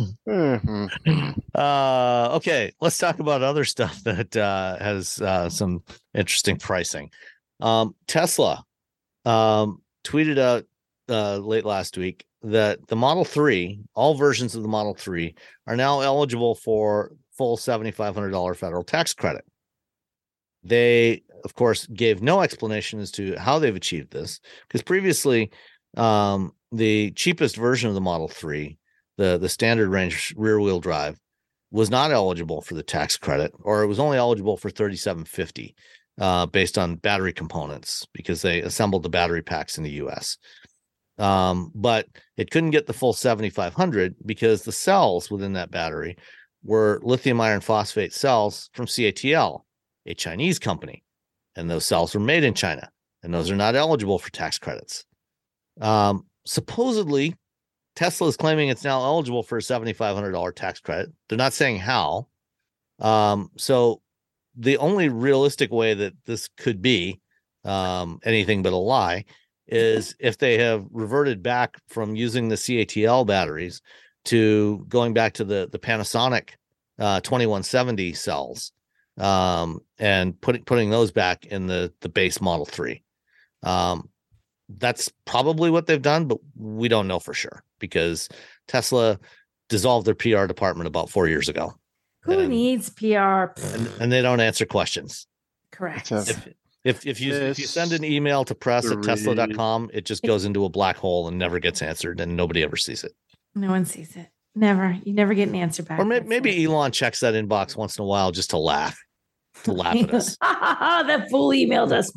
[SPEAKER 3] Okay, let's talk about other stuff that has some interesting pricing. Tesla tweeted out late last week that the Model 3, all versions of the Model 3, are now eligible for full $7,500 federal tax credit. They, of course, gave no explanation as to how they've achieved this, because previously the cheapest version of the Model 3, the standard range rear-wheel drive, was not eligible for the tax credit, or it was only eligible for $3,750 based on battery components because they assembled the battery packs in the U.S. But it couldn't get the full $7,500 because the cells within that battery were lithium iron phosphate cells from CATL, a Chinese company, and those cells were made in China, and those are not eligible for tax credits. Supposedly, Tesla is claiming it's now eligible for a $7,500 tax credit. They're not saying how. So the only realistic way that this could be anything but a lie is if they have reverted back from using the CATL batteries to going back to the Panasonic 2170 cells and putting those back in the base Model 3. That's probably what they've done, but we don't know for sure because Tesla dissolved their PR department about 4 years ago.
[SPEAKER 4] Who needs PR?
[SPEAKER 3] And they don't answer questions.
[SPEAKER 4] Correct.
[SPEAKER 3] If you send an email to press@tesla.com, it just goes into a black hole and never gets answered, and nobody ever sees it.
[SPEAKER 4] No one sees it. Never. You never get an answer back.
[SPEAKER 3] Or maybe Elon checks that inbox once in a while just to laugh at us.
[SPEAKER 4] That fool emailed us.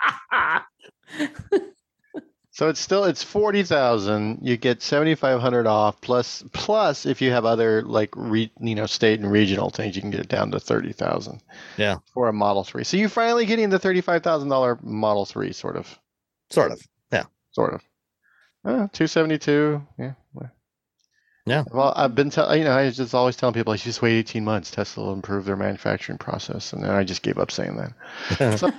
[SPEAKER 5] So it's 40,000. You get 7,500 off plus if you have other like state and regional things, you can get it down to 30,000.
[SPEAKER 3] Yeah,
[SPEAKER 5] for a Model 3. So you're finally getting the $35,000 Model 3, sort of.
[SPEAKER 3] Yeah.
[SPEAKER 5] Sort of. 272. Yeah.
[SPEAKER 3] Yeah.
[SPEAKER 5] Well, I've been I just always telling people, just wait 18 months. Tesla will improve their manufacturing process, and then I just gave up saying that. So,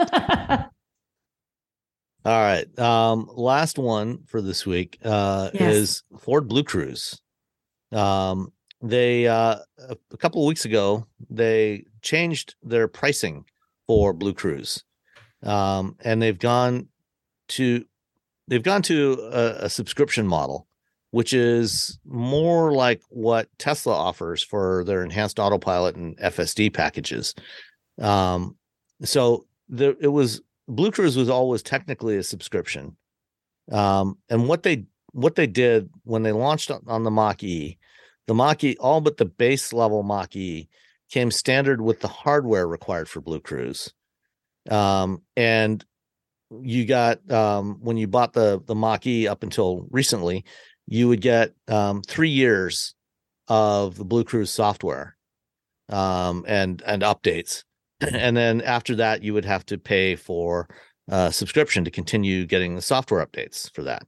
[SPEAKER 3] all right. Last one for this week is Ford Blue Cruise. They a couple of weeks ago they changed their pricing for Blue Cruise, and they've gone to a subscription model, which is more like what Tesla offers for their enhanced autopilot and FSD packages. So Blue Cruise was always technically a subscription. And what they did when they launched on the Mach-E, all but the base level Mach-E came standard with the hardware required for Blue Cruise. And you got, when you bought the Mach-E up until recently, you would get 3 years of the Blue Cruise software and updates. And then after that, you would have to pay for subscription to continue getting the software updates for that.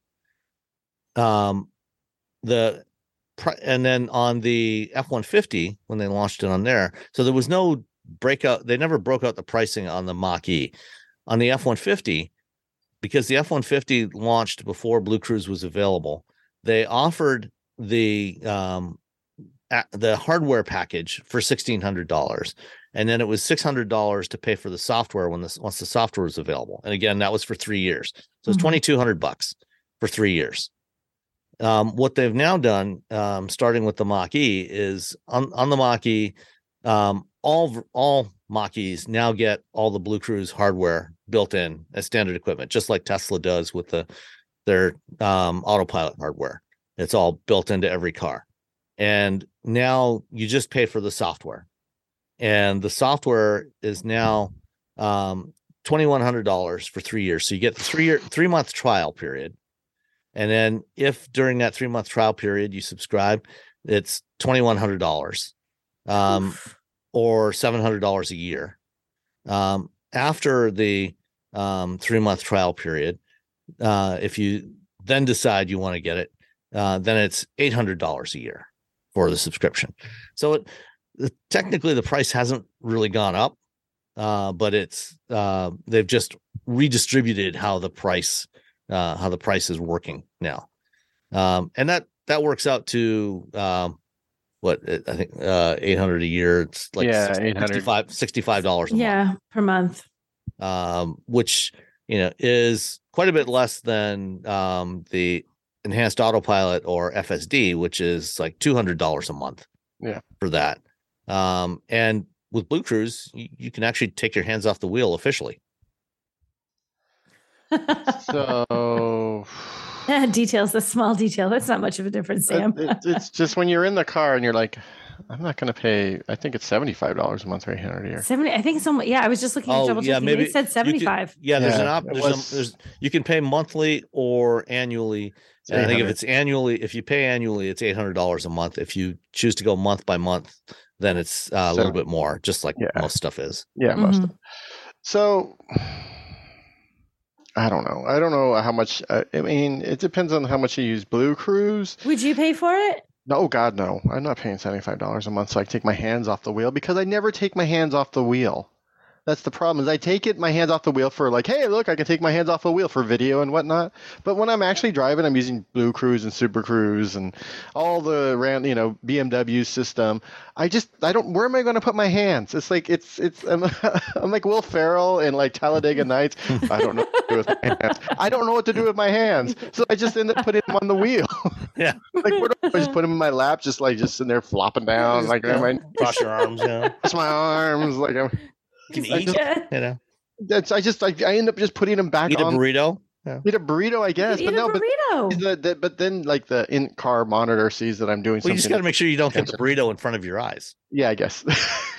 [SPEAKER 3] And then on the F-150, when they launched it on there, so there was no breakout. They never broke out the pricing on the Mach-E. On the F-150, because the F-150 launched before Blue Cruise was available, they offered the hardware package for $1,600. And then it was $600 to pay for the software once the software was available. And again, that was for 3 years. So it's $2,200 for 3 years. What they've now done, starting with the Mach-E, is on the Mach-E, all Mach-Es now get all the Blue Cruise hardware built in as standard equipment, just like Tesla does with their autopilot hardware. It's all built into every car. And now you just pay for the software. And the software is now $2,100 for 3 years. So you get the 3-month trial period. And then if during that 3-month trial period you subscribe, it's $2,100 or $700 a year. After the 3-month trial period, if you then decide you want to get it, then it's $800 a year for the subscription. So technically the price hasn't really gone up, but it's they've just redistributed how the price is working now, and that works out to I think $800 a year. It's like $65 a month.
[SPEAKER 4] Per month,
[SPEAKER 3] which is quite a bit less than the enhanced autopilot or FSD, which is like $200 a month. For that. And with Blue Cruise, you can actually take your hands off the wheel officially.
[SPEAKER 5] So
[SPEAKER 4] details, the small detail. That's not much of a difference, Sam.
[SPEAKER 5] It's just when you're in the car and you're like, I'm not going to pay. I think it's $75 a month or $800 a year.
[SPEAKER 4] 70. I think so. Yeah, I was just looking at double checking. Maybe it said 75.
[SPEAKER 3] There's you can pay monthly or annually. And I think if you pay annually, it's $800 a month. If you choose to go month by month, then it's a little bit more, just like most stuff is.
[SPEAKER 5] Yeah, most of it. So I don't know. I don't know how much. I mean, it depends on how much you use Blue Cruise.
[SPEAKER 4] Would you pay for it?
[SPEAKER 5] No, God, no. I'm not paying $75 a month so I can take my hands off the wheel, because I never take my hands off the wheel. That's the problem. Is I take my hands off the wheel for like, hey, look, I can take my hands off the wheel for video and whatnot. But when I'm actually driving, I'm using Blue Cruise and Super Cruise and all the BMW system. I don't. Where am I going to put my hands? It's like I'm like Will Ferrell in like Talladega Nights. I don't know what to do with my hands. I don't know what to do with my hands, so I just end up putting them on the wheel.
[SPEAKER 3] Yeah.
[SPEAKER 5] Like where do I just put them in my lap, just sitting there flopping down, like
[SPEAKER 3] cross your arms,
[SPEAKER 5] cross my arms, like I'm.
[SPEAKER 3] You can eat,
[SPEAKER 5] I end up just putting them back
[SPEAKER 3] Eat
[SPEAKER 5] on.
[SPEAKER 3] A burrito.
[SPEAKER 5] Yeah. Eat a burrito, I guess.
[SPEAKER 4] But no,
[SPEAKER 5] but then like the in-car monitor sees that I'm doing something.
[SPEAKER 3] You just got to make sure you don't get the burrito in front of your eyes.
[SPEAKER 5] Yeah, I guess.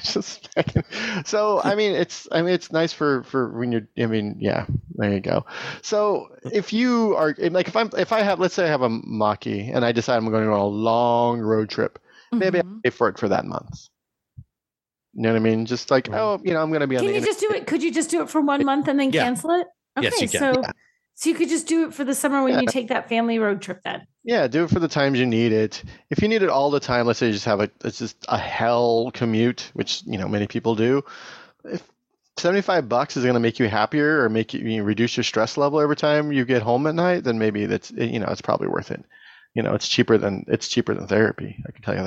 [SPEAKER 5] So, I mean, it's nice for when you're, yeah, there you go. So if you are like, if I have, let's say I have a Mach-E and I decide I'm going on a long road trip, maybe I pay for it for that month. You know what I mean? Just like, I'm going to be on
[SPEAKER 4] Can you just do it? Could you just do it for 1 month and then cancel it? Okay,
[SPEAKER 3] yes, you can.
[SPEAKER 4] So you could just do it for the summer when you take that family road trip then.
[SPEAKER 5] Yeah, do it for the times you need it. If you need it all the time, let's say you just have it's just a hell commute, which, many people do. If $75 is going to make you happier or make you reduce your stress level every time you get home at night, then maybe that's, it's probably worth it. It's cheaper than therapy. I can tell you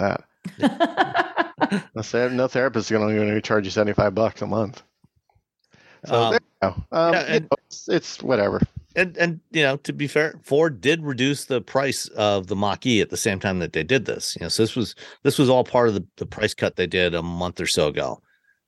[SPEAKER 5] that. No therapist is going to charge you $75 a month. So there you go. It's whatever.
[SPEAKER 3] And to be fair, Ford did reduce the price of the Mach-E at the same time that they did this. So this was all part of the price cut they did a month or so ago.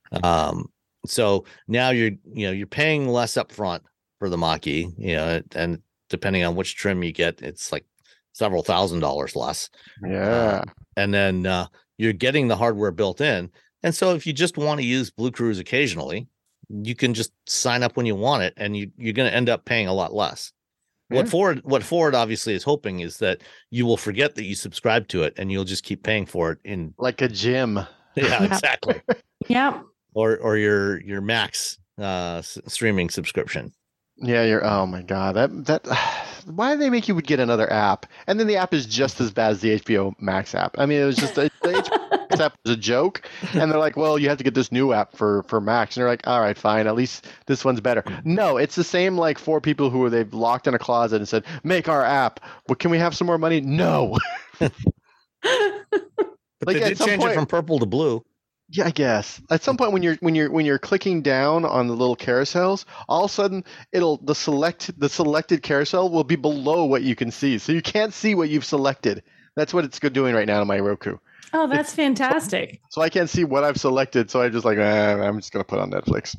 [SPEAKER 3] So now you're paying less up front for the Mach-E, and depending on which trim you get, it's like several $1,000s less.
[SPEAKER 5] Yeah.
[SPEAKER 3] And then you're getting the hardware built in. And so if you just want to use Blue Cruise occasionally, you can just sign up when you want it, and you're going to end up paying a lot less. Yeah. What Ford obviously is hoping is that you will forget that you subscribe to it, and you'll just keep paying for it in
[SPEAKER 5] like a gym.
[SPEAKER 3] Yeah, exactly.
[SPEAKER 4] Yeah.
[SPEAKER 3] Or your Max streaming subscription.
[SPEAKER 5] Yeah, oh my God, that why do they make you get another app? And then the app is just as bad as the HBO Max app. I mean, it was just the HBO Max app was a joke, and they're like, well, you have to get this new app for Max, and they're like, all right, fine, at least this one's better. No, it's the same like 4 people who they've locked in a closet and said, make our app. Well, can we have some more money? No.
[SPEAKER 3] But like, they did change it from purple to blue.
[SPEAKER 5] Yeah, I guess at some point when you're clicking down on the little carousels, all of a sudden the selected carousel will be below what you can see, so you can't see what you've selected. That's what it's doing right now on my Roku.
[SPEAKER 4] Oh, that's fantastic.
[SPEAKER 5] So I can't see what I've selected, so I'm just like, I'm just gonna put on Netflix.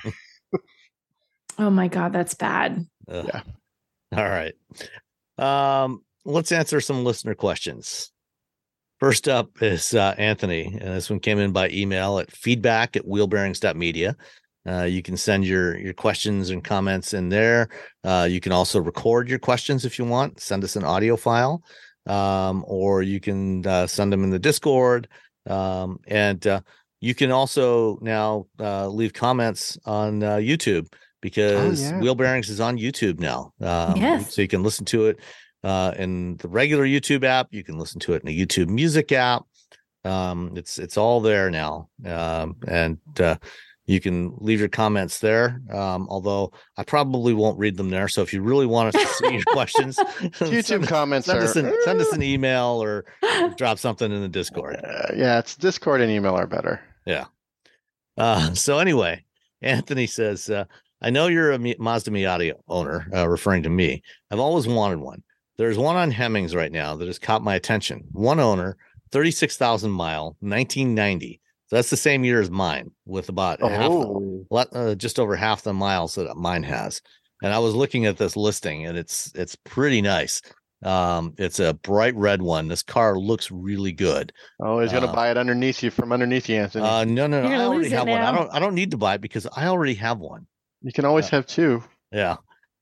[SPEAKER 4] Oh my God, that's bad.
[SPEAKER 5] Yeah.
[SPEAKER 3] All right. Let's answer some listener questions. First up is Anthony, and this one came in by email at feedback@wheelbearings.media. You can send your questions and comments in there. You can also record your questions if you want. Send us an audio file, or you can send them in the Discord. And you can also now leave comments on YouTube, because Wheel Bearings is on YouTube now.
[SPEAKER 4] Yes.
[SPEAKER 3] So you can listen to it in the regular YouTube app. You can listen to it in the YouTube Music app. It's all there now, and you can leave your comments there. Although I probably won't read them there. So if you really want us to see your questions,
[SPEAKER 5] YouTube comments
[SPEAKER 3] send us an email or drop something in the Discord.
[SPEAKER 5] Yeah, it's Discord and email are better.
[SPEAKER 3] Yeah. So anyway, Anthony says, I know you're a Mazda Miata owner, referring to me. I've always wanted one. There's one on Hemmings right now that has caught my attention. One owner, 36,000 mile, 1990. So that's the same year as mine, with about just over half the miles that mine has. And I was looking at this listing, and it's pretty nice. It's a bright red one. This car looks really good.
[SPEAKER 5] Oh, he's gonna buy it underneath you, Anthony.
[SPEAKER 3] No. I already have one. I don't need to buy it because I already have one.
[SPEAKER 5] You can always have two.
[SPEAKER 3] Yeah.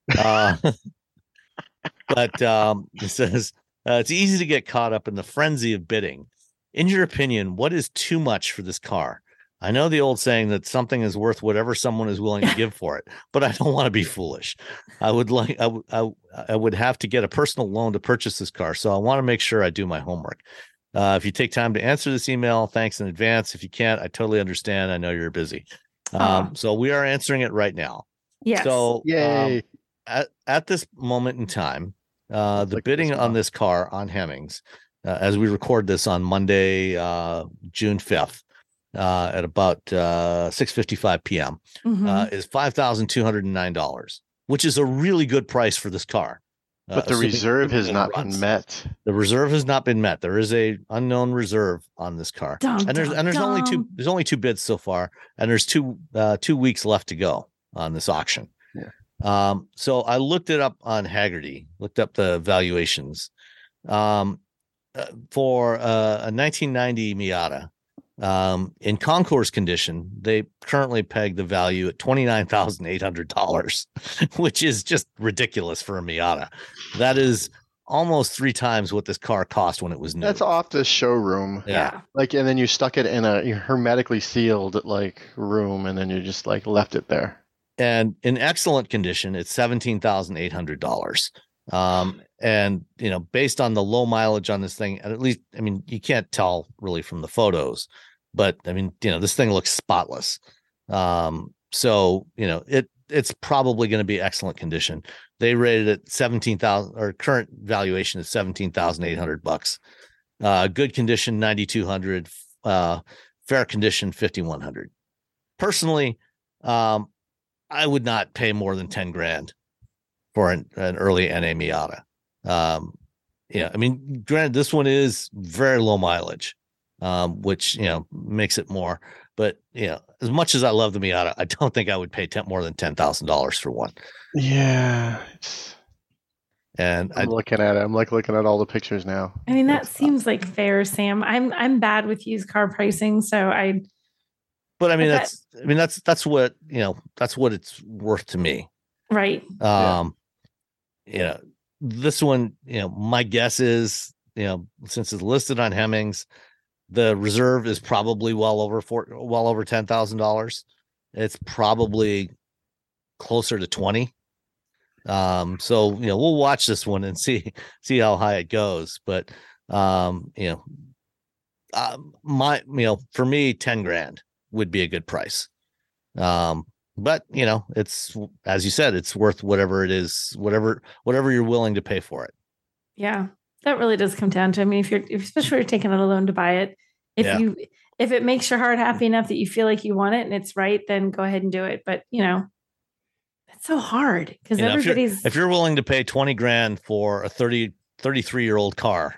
[SPEAKER 3] But it says it's easy to get caught up in the frenzy of bidding. In your opinion, what is too much for this car? I know the old saying that something is worth whatever someone is willing to give for it, but I don't want to be foolish. I would have to get a personal loan to purchase this car, so I want to make sure I do my homework. If you take time to answer this email, thanks in advance. If you can't, I totally understand. I know you're busy. So we are answering it right now.
[SPEAKER 4] Yes.
[SPEAKER 3] So
[SPEAKER 5] yay.
[SPEAKER 3] At this moment in time, the bidding on this car on Hemmings, as we record this on Monday, June 5th, at about 6:55 p.m., is $5,209, which is a really good price for this car.
[SPEAKER 5] But the reserve has not been met.
[SPEAKER 3] The reserve has not been met. There is a unknown reserve on this car, and there's only two bids so far, and there's two weeks left to go. on this auction.
[SPEAKER 5] Yeah.
[SPEAKER 3] So I looked it up on Haggerty, looked up the valuations for a 1990 Miata. In concours condition, they currently peg the value at $29,800, which is just ridiculous for a Miata. That is almost 3 times what this car cost when it was new.
[SPEAKER 5] That's off the showroom.
[SPEAKER 3] Yeah.
[SPEAKER 5] Like, and then you stuck it in a hermetically sealed like room, and then you just like left it there.
[SPEAKER 3] And in excellent condition, it's $17,800. And based on the low mileage on this thing, at least, I mean, you can't tell really from the photos, but I mean, this thing looks spotless. So, it's probably going to be excellent condition. They rated it 17,000, or current valuation is $17,800. Good condition, 9,200, fair condition, 5,100. Personally, I would not pay more than 10 grand for an early NA Miata. I mean, granted, this one is very low mileage, which, makes it more. But, as much as I love the Miata, I don't think I would pay more than $10,000 for one.
[SPEAKER 5] Yeah.
[SPEAKER 3] And
[SPEAKER 5] I'm looking at it. I'm like looking at all the pictures now.
[SPEAKER 4] I mean, that seems like fair, Sam. I'm bad with used car pricing, so
[SPEAKER 3] But I mean, that's what, that's what it's worth to me.
[SPEAKER 4] Right.
[SPEAKER 3] This one, my guess is, since it's listed on Hemmings, the reserve is probably well over $10,000. It's probably closer to 20. So, we'll watch this one and see how high it goes. But, for me, 10 grand would be a good price. But it's, as you said, it's worth whatever it is, whatever you're willing to pay for it.
[SPEAKER 4] Yeah, that really does come down to, I mean, especially if you're taking out a loan to buy it, if it makes your heart happy enough that you feel like you want it and it's right, then go ahead and do it. But it's so hard because
[SPEAKER 3] if you're willing to pay 20 grand for a 33-year-old car,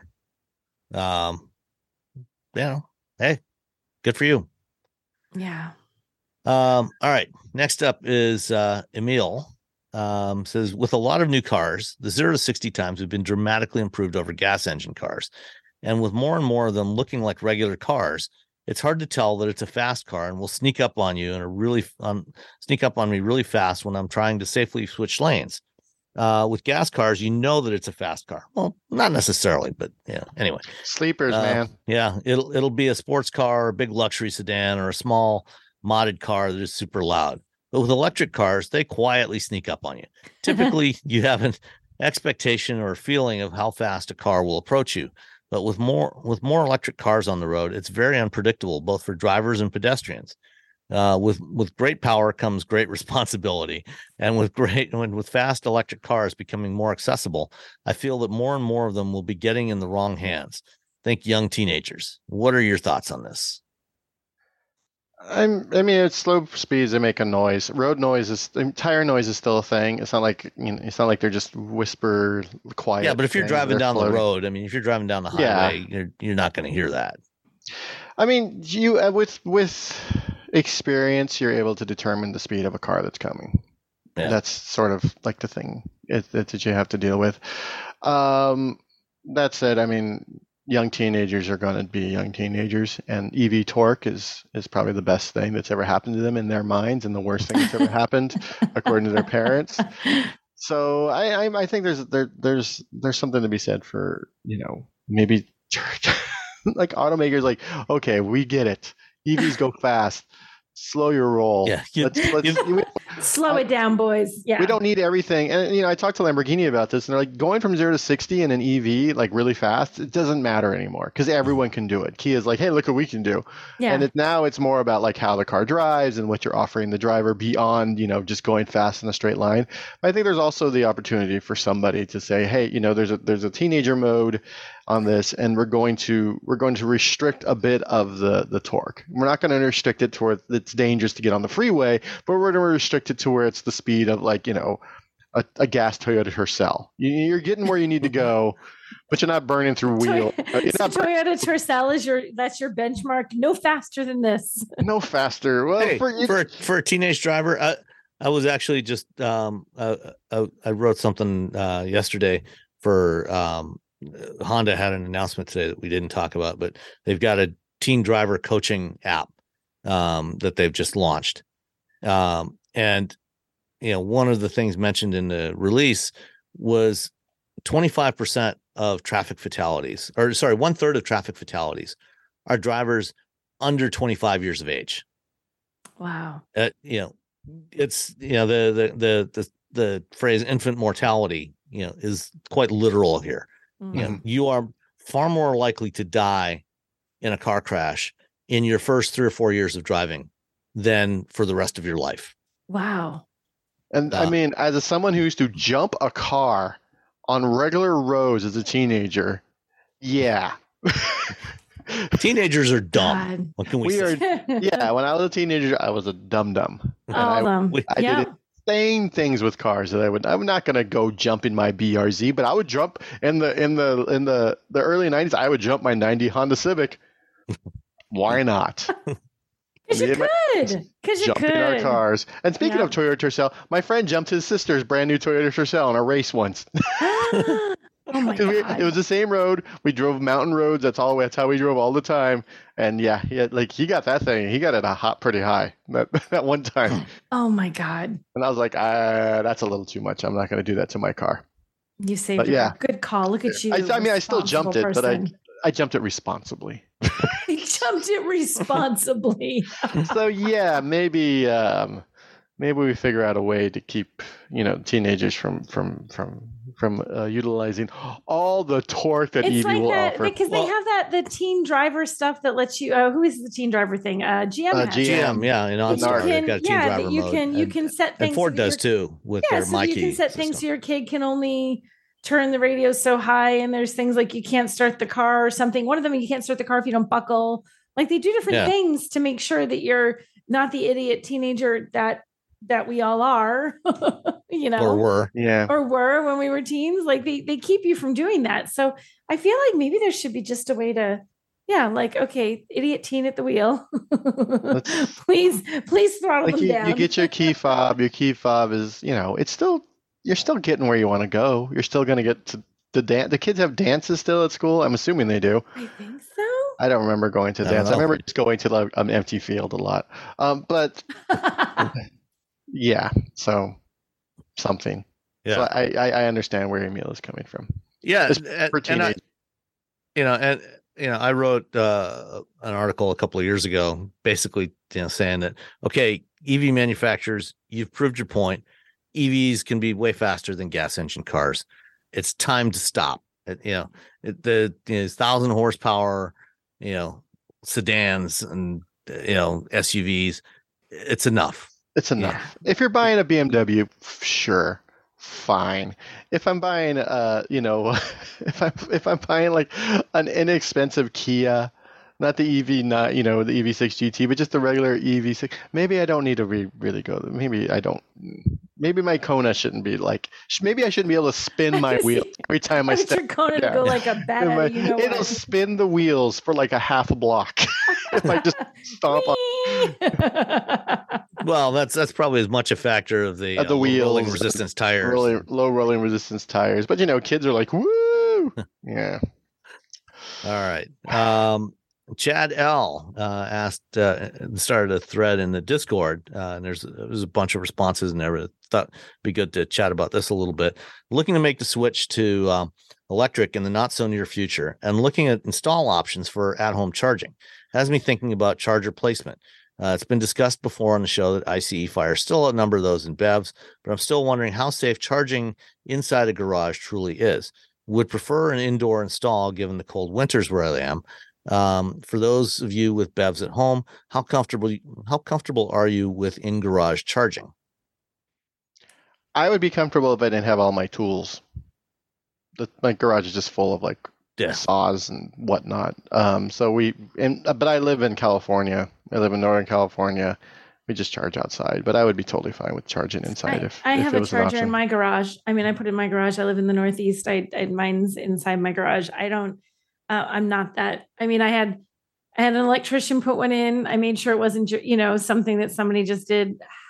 [SPEAKER 3] hey, good for you.
[SPEAKER 4] Yeah.
[SPEAKER 3] All right. Next up is Emil. Says, with a lot of new cars, the 0 to 60 times have been dramatically improved over gas engine cars. And with more and more of them looking like regular cars, it's hard to tell that it's a fast car and will sneak up on you sneak up on me really fast when I'm trying to safely switch lanes. With gas cars, that it's a fast car. Well, not necessarily, but anyway.
[SPEAKER 5] Sleepers, man.
[SPEAKER 3] Yeah, it'll be a sports car, a big luxury sedan, or a small modded car that is super loud. But with electric cars, they quietly sneak up on you. Typically, you have an expectation or feeling of how fast a car will approach you. But with more electric cars on the road, it's very unpredictable, both for drivers and pedestrians. With great power comes great responsibility, and with fast electric cars becoming more accessible, I feel that more and more of them will be getting in the wrong hands. Think young teenagers. What are your thoughts on this?
[SPEAKER 5] I mean, at slow speeds, they make a noise. Road noise tire noise is still a thing. It's not like they're just whisper quiet.
[SPEAKER 3] Yeah, but if you're driving down the road, I mean, if you're driving down the highway, you're not going to hear that.
[SPEAKER 5] I mean, you with experience, you're able to determine the speed of a car that's coming. Yeah. That's sort of like the thing that you have to deal with. That said, I mean, young teenagers are going to be young teenagers, and EV torque is probably the best thing that's ever happened to them in their minds, and the worst thing that's ever happened according to their parents. So I think there's something to be said for maybe like automakers, like, okay, we get it, EVs go fast, slow your roll.
[SPEAKER 3] Yeah,
[SPEAKER 4] slow it down, boys. Yeah,
[SPEAKER 5] we don't need everything. And I talked to Lamborghini about this, and they're like, going from 0 to 60 in an EV like really fast, it doesn't matter anymore because everyone can do it. Kia's like, hey, look what we can do. Yeah. And now it's more about like how the car drives and what you're offering the driver beyond just going fast in a straight line. But I think there's also the opportunity for somebody to say, hey, there's a teenager mode on this, and we're going to restrict a bit of the torque. We're not going to restrict it to where it's dangerous to get on the freeway, but we're going to restrict it to where it's the speed of like a gas Toyota Tercel. You're getting where you need to go, but you're not burning through wheel.
[SPEAKER 4] Toyota Tercel is your benchmark. No faster than this.
[SPEAKER 5] No faster. Well,
[SPEAKER 3] hey, for a teenage driver, I was actually just I wrote something yesterday for Honda had an announcement today that we didn't talk about, but they've got a teen driver coaching app that they've just launched. And one of the things mentioned in the release was 25% of traffic fatalities, or sorry, 1/3 of traffic fatalities are drivers under 25 years of age.
[SPEAKER 4] Wow.
[SPEAKER 3] It's the phrase infant mortality is quite literal here.
[SPEAKER 4] Mm-hmm.
[SPEAKER 3] You are far more likely to die in a car crash in your first 3 or 4 years of driving than for the rest of your life.
[SPEAKER 4] Wow.
[SPEAKER 5] And I mean, as someone who used to jump a car on regular roads as a teenager, yeah.
[SPEAKER 3] Teenagers are dumb.
[SPEAKER 4] God.
[SPEAKER 3] What can we say?
[SPEAKER 5] Yeah, when I was a teenager, I was a dum-dum.
[SPEAKER 4] All of them.
[SPEAKER 5] I did insane things with cars that I'm not going to go jump in my BRZ, but I would jump in the early 90s. I would jump my 90 Honda Civic. Why not?
[SPEAKER 4] Because you could.
[SPEAKER 5] Jump in our cars. And speaking of Toyota Tercel, my friend jumped his sister's brand new Toyota Tercel in a race once.
[SPEAKER 4] Oh my God.
[SPEAKER 5] It was the same road. We drove mountain roads. That's how we drove all the time. And yeah, he got that thing. He got it pretty high that one time.
[SPEAKER 4] Oh my God.
[SPEAKER 5] And I was like, that's a little too much. I'm not going to do that to my car.
[SPEAKER 4] You saved it. Good call. Look at you.
[SPEAKER 5] I still jumped it, but I jumped it responsibly.
[SPEAKER 4] He jumped it responsibly.
[SPEAKER 5] So yeah, maybe we figure out a way to keep teenagers from utilizing all the torque that EV will offer.
[SPEAKER 4] Because they have the teen driver stuff that lets you. Who is the teen driver thing? GM.
[SPEAKER 3] GM, yeah, in OnStar, they've got a teen driver mode.
[SPEAKER 4] You can set things.
[SPEAKER 3] And Ford does too with their MyKey.
[SPEAKER 4] You can set things so your kid can only turn the radio so high, and there's things like you can't start the car or something. One of them, you can't start the car if you don't buckle. Like they do different things to make sure that you're not the idiot teenager that we all are,
[SPEAKER 3] or
[SPEAKER 4] were when we were teens. Like they keep you from doing that. So I feel like maybe there should be just a way to, okay, idiot teen at the wheel. please throttle them down.
[SPEAKER 5] You get your key fob. Your key fob is, you're still getting where you want to go. You're still going to get to the dance. The kids have dances still at school. I'm assuming they do.
[SPEAKER 4] I think so.
[SPEAKER 5] I don't remember going to dance. I remember just going to an empty field a lot. But yeah, so something. Yeah. So I understand where Emil is coming from.
[SPEAKER 3] Yeah, for teenagers. I wrote an article a couple of years ago, basically saying that EV manufacturers, you've proved your point. EVs can be way faster than gas engine cars. It's time to stop. The 1,000 horsepower, sedans and SUVs. It's enough.
[SPEAKER 5] It's enough. Yeah. If you're buying a BMW, sure, fine. If I'm buying, if I'm buying like an inexpensive Kia, not the EV, not the EV6 GT, but just the regular EV6, maybe I don't need to really go. Maybe I don't. Maybe my Kona shouldn't be like. Maybe I shouldn't be able to spin my wheels every time I step.
[SPEAKER 4] Your Kona to go like a bat.
[SPEAKER 5] It'll spin the wheels for like a half a block if I just stomp on.
[SPEAKER 3] Well, that's probably as much a factor of the wheels, rolling resistance tires,
[SPEAKER 5] low rolling resistance tires. But kids are like, woo, yeah.
[SPEAKER 3] All right. Chad L asked, started a thread in the Discord, and there's a bunch of responses in there. Thought it'd be good to chat about this a little bit. Looking to make the switch to electric in the not so near future, and looking at install options for at-home charging has me thinking about charger placement. It's been discussed before on the show that ICE fires still a number of those in BEVs, but I'm still wondering how safe charging inside a garage truly is. Would prefer an indoor install given the cold winters where I am. For those of you with BEVs at home, how comfortable are you with in-garage charging?
[SPEAKER 5] I would be comfortable if I didn't have all my tools. My garage is just full of saws and whatnot. But I live in California. I live in Northern California. We just charge outside, but I would be totally fine with charging inside.
[SPEAKER 4] I have a charger in my garage. I mean, I put it in my garage. I live in the Northeast. Mine's inside my garage. I'm not that. I mean, I had an electrician put one in. I made sure it wasn't, something that somebody just did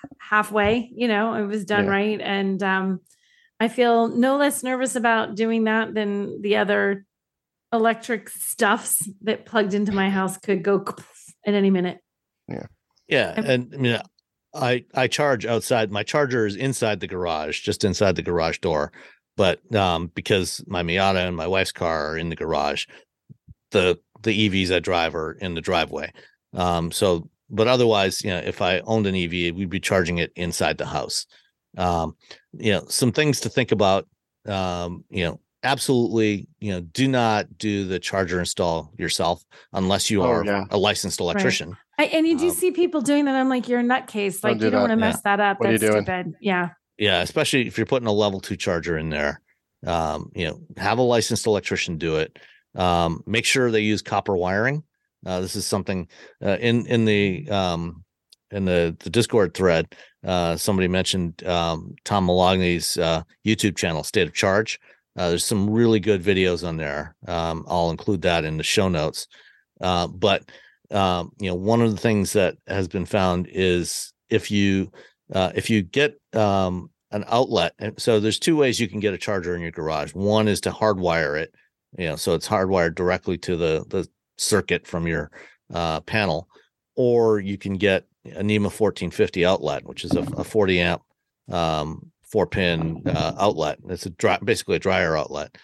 [SPEAKER 4] halfway, it was done right. And I feel no less nervous about doing that than the other electric stuffs that plugged into my house could go at any minute.
[SPEAKER 3] Yeah. And I mean, I charge outside. My charger is inside the garage, just inside the garage door. But because my Miata and my wife's car are in the garage, the EVs I drive are in the driveway. But otherwise, if I owned an EV, we'd be charging it inside the house. Some things to think about. Absolutely, do not do the charger install yourself unless you are a licensed electrician.
[SPEAKER 4] Right. And you do see people doing that. I'm like, you're a nutcase. Like, you don't want to mess that up.
[SPEAKER 5] What
[SPEAKER 4] That's
[SPEAKER 5] are you doing?
[SPEAKER 4] Stupid. Yeah.
[SPEAKER 3] Yeah, especially if you're putting a level 2 charger in there. Have a licensed electrician do it. Make sure they use copper wiring. This is something in the Discord thread. Somebody mentioned Tom Malogny's YouTube channel, State of Charge. There's some really good videos on there. I'll include that in the show notes. But one of the things that has been found is if you get an outlet, and so there's two ways you can get a charger in your garage. One is to hardwire it, so it's hardwired directly to the circuit from your panel, or you can get a NEMA 1450 outlet, which is a 40 amp 4-pin outlet. It's basically a dryer outlet.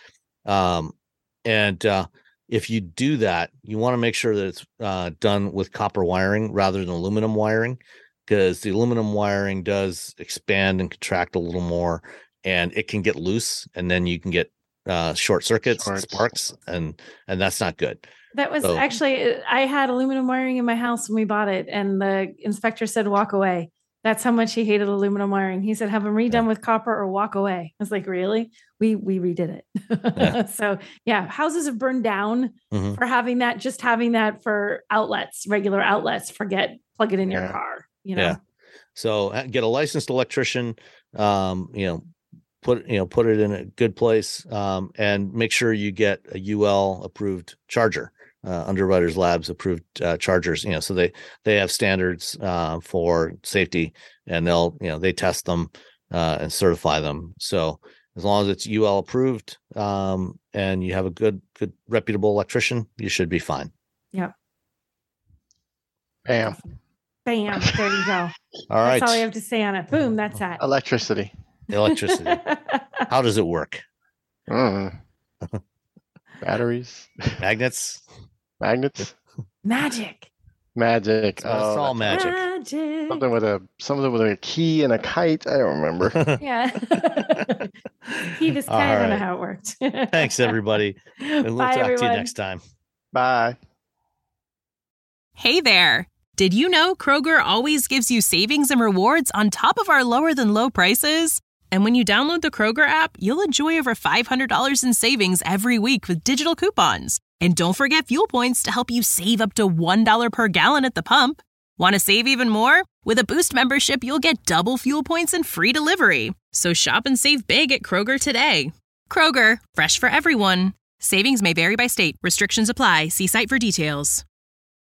[SPEAKER 3] If you do that, you want to make sure that it's done with copper wiring rather than aluminum wiring, because the aluminum wiring does expand and contract a little more, and it can get loose, and then you can get short circuits, sparks, and that's not good.
[SPEAKER 4] That was actually, I had aluminum wiring in my house when we bought it, and the inspector said, walk away. That's how much he hated aluminum wiring. He said, have them redone with copper or walk away. I was like, really? We redid it. So houses have burned down for having that, just having that for outlets, regular outlets, plug it in your car,
[SPEAKER 3] Yeah. So get a licensed electrician, put it in a good place, and make sure you get a UL approved charger. Underwriters Labs approved chargers, so they have standards for safety, and they test them and certify them. So as long as it's UL approved and you have a good reputable electrician, you should be fine.
[SPEAKER 4] Yep.
[SPEAKER 5] Bam.
[SPEAKER 4] There you go.
[SPEAKER 3] All right.
[SPEAKER 4] That's all I have to say on it. Boom. That's that.
[SPEAKER 5] Electricity.
[SPEAKER 3] How does it work?
[SPEAKER 5] Batteries.
[SPEAKER 3] Magnets.
[SPEAKER 4] Magic.
[SPEAKER 3] It's all magic.
[SPEAKER 5] Something with a key and a kite. I don't remember.
[SPEAKER 4] Yeah. Key this kite. I don't know how it worked.
[SPEAKER 3] Thanks, everybody. And we'll talk to you next time.
[SPEAKER 5] Bye.
[SPEAKER 2] Hey there. Did you know Kroger always gives you savings and rewards on top of our lower than low prices? And when you download the Kroger app, you'll enjoy over $500 in savings every week with digital coupons. And don't forget fuel points to help you save up to $1 per gallon at the pump. Want to save even more? With a Boost membership, you'll get double fuel points and free delivery. So shop and save big at Kroger today. Kroger, fresh for everyone. Savings may vary by state. Restrictions apply. See site for details.